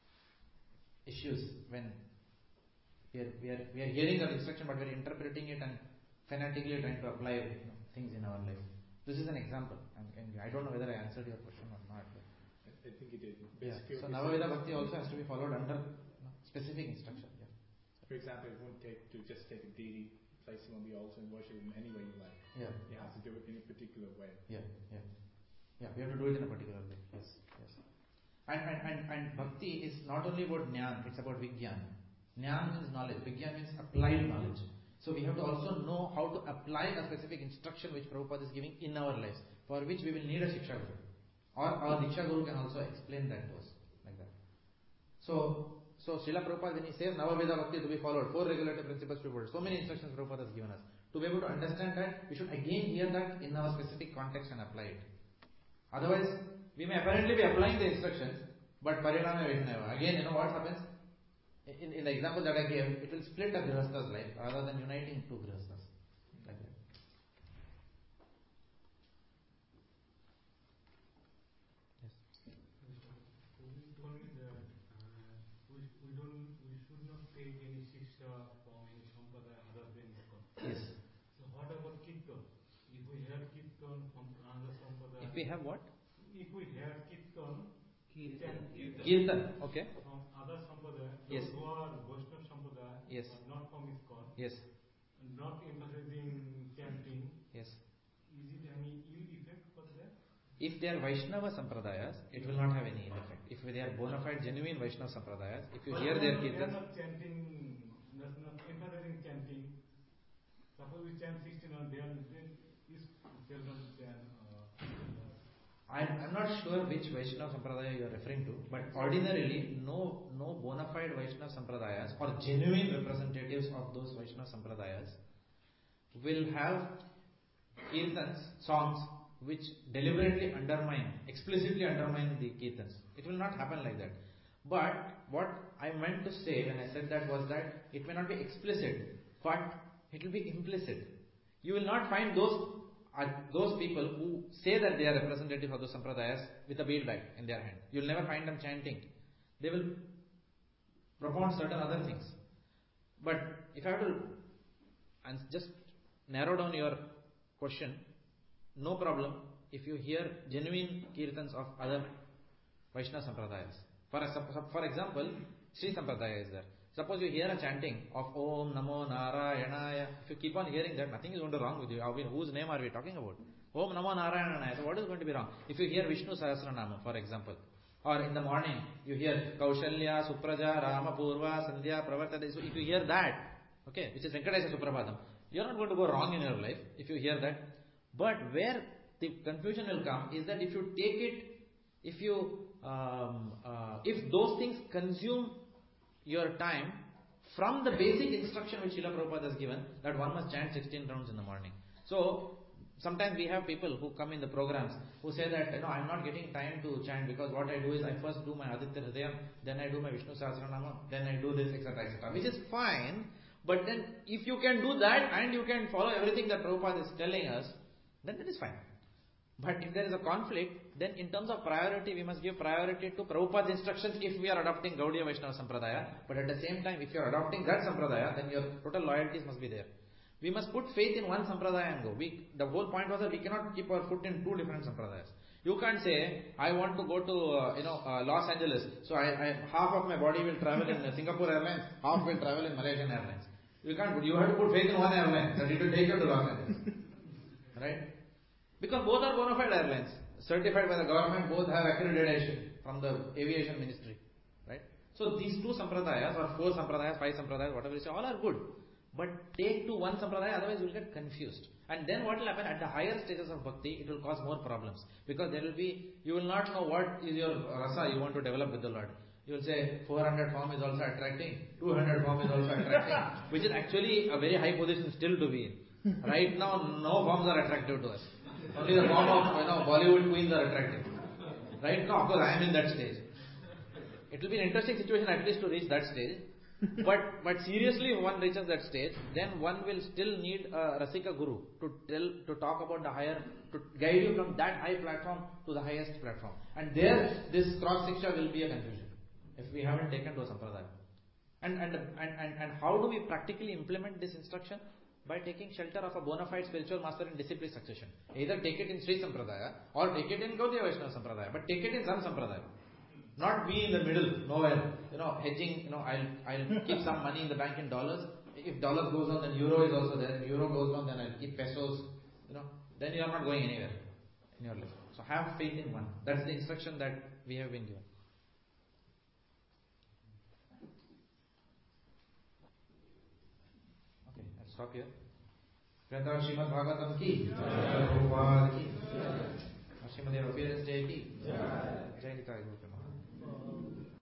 issues when we are, we are, we are hearing that instruction but we are interpreting it and fanatically trying to apply, you know, things in our life. This is an example, and, and I don't know whether I answered your question or not. But I, I think you did. yeah. Basically, So what you Navaveda said- Bhakti also has to be followed under, you know, specific instruction. Yeah. For example, it won't take to just take a deity, place him on the altar, and worship him any way you like. Yeah. You have to do it in a particular way. Yeah. Yeah. Yeah. We have to do it in a particular way. Yes. Yes. And and and, and Bhakti is not only about Jnana; it's about Vijnana. Jnana means knowledge. Vijnana means applied knowledge. So we have to also know how to apply a specific instruction which Prabhupada is giving in our lives, for which we will need a Shiksha Guru. Or our Diksha Guru can also explain that to us, like that. So, so Srila Prabhupada, when he says Navaveda Bhakti to be followed, four regulative principles to be followed, so many instructions Prabhupada has given us. To be able to understand that, we should again hear that in our specific context and apply it. Otherwise, we may apparently be applying the instructions, but Parinama Vaishnava. Again, you know what happens? In, in the example that I gave, it will split a grihastha's life rather than uniting two grihasthas. Like that. Yes. We told me that uh, we, we don't we should not take any shiksha from any sampradaya other than ISKCON. Yes. So what about kirtan? If we hear kirtan from another sampradaya, If we have what? if we hear kirtan, kirtan, Kirtan. Okay. from other sampradaya, Yes. those who are Vaishnava sampradaya, Yes. are not from ISKCON, Yes. not emphasizing chanting, Yes. is it any ill effect for that? If they are Vaishnava Sampradayas, it will not have any ill effect. If they are bona fide, genuine Vaishnava Sampradayas, if you But hear they their are- They are kirtans, not chanting, not, not emphasizing chanting. Suppose we chant sixteen or they are then is children chant. Uh, I'm, I'm not sure which Vaishnava Sampradaya you are referring to, but ordinarily, no no bona fide Vaishnava Sampradayas or genuine representatives of those Vaishnava Sampradayas will have kirtans, songs, which deliberately undermine, explicitly undermine the kirtans. It will not happen like that. But what I meant to say when I said that was that it may not be explicit, but it will be implicit. You will not find those uh, those people who say that they are representatives of those sampradayas with a bead bag in their hand. You will never find them chanting. They will propound certain other things. But if I have to and just narrow down your question, no problem if you hear genuine kirtans of other Vaishnava Sampradayas. For, a, for example, Sri Sampradaya is there. Suppose you hear a chanting of Om Namo Narayanaya. If you keep on hearing that, nothing is going to be wrong with you. I mean, whose name are we talking about? Om Namo Narayanaya. So what is going to be wrong? If you hear Vishnu Sahasranama, for example, Or in the morning, you hear Kaushalya, Supraja, Rama, Purva, Sandhya, Pravartade. So if you hear that, okay, which is Venkatesha Suprabhadam, you're not going to go wrong in your life if you hear that. But where the confusion will come is that if you take it, if you, um, uh, if those things consume your time from the basic instruction which Srila Prabhupada has given, that one must chant sixteen rounds in the morning. So, sometimes we have people who come in the programs who say that, you know, I'm not getting time to chant because what I do is I first do my Aditya Hridayam, then I do my Vishnu Sahasranama, then I do this, et cetera, et cetera. Which is fine, but then if you can do that and you can follow everything that Prabhupada is telling us, then it is fine. But if there is a conflict, then in terms of priority, we must give priority to Prabhupada's instructions if we are adopting Gaudiya Vaishnava Sampradaya. But at the same time, if you are adopting that Sampradaya, then your total loyalties must be there. We must put faith in one Sampradaya and go. We, the whole point was that we cannot keep our foot in two different Sampradayas. You can't say, I want to go to, uh, you know, uh, Los Angeles, so I, I, half of my body will travel in uh, Singapore Airlines, half will travel in Malaysian Airlines. You can't, you have to put faith in one airline, that it will take you to Los Angeles. Right? Because both are bona fide airlines, certified by the government, both have accreditation from the aviation ministry. Right? So these two Sampradayas, or four Sampradayas, five Sampradayas, whatever you say, all are good. But take to one Sampradaya, otherwise you will get confused. And then what will happen at the higher stages of bhakti, it will cause more problems. Because there will be, you will not know what is your rasa you want to develop with the Lord. You will say, four hundred form is also attracting, two hundred form is also attracting, which is actually a very high position still to be in. Right now, no forms are attractive to us. Only the form of, you know, Bollywood queens are attractive. Right now, of course, I am in that stage. It will be an interesting situation at least to reach that stage. But but seriously, if one reaches that stage, then one will still need a Rasika Guru to tell, to talk about the higher, to guide you from that high platform to the highest platform. And there, this cross siksha will be a confusion if we haven't taken to a Sampradaya. And, and, and, and, and how do we practically implement this instruction? By taking shelter of a bona fide spiritual master in disciplic succession. Either take it in Sri Sampradaya or take it in Gaudiya Vaishnava Sampradaya, but take it in some Sampradaya. Not be in the middle, nowhere. You know, hedging, you know, I'll, I'll keep some money in the bank in dollars. If dollars goes on, then euro is also there. If euro goes on, then I'll keep pesos. You know, then you are not going anywhere in your life. So have faith in one. That's the instruction that we have been given. Okay, let's stop here. Grantha Srimad Bhagavatam ki, Prabhupada ki, Srimad Appearance Day ki, Jai Nitai Gautam.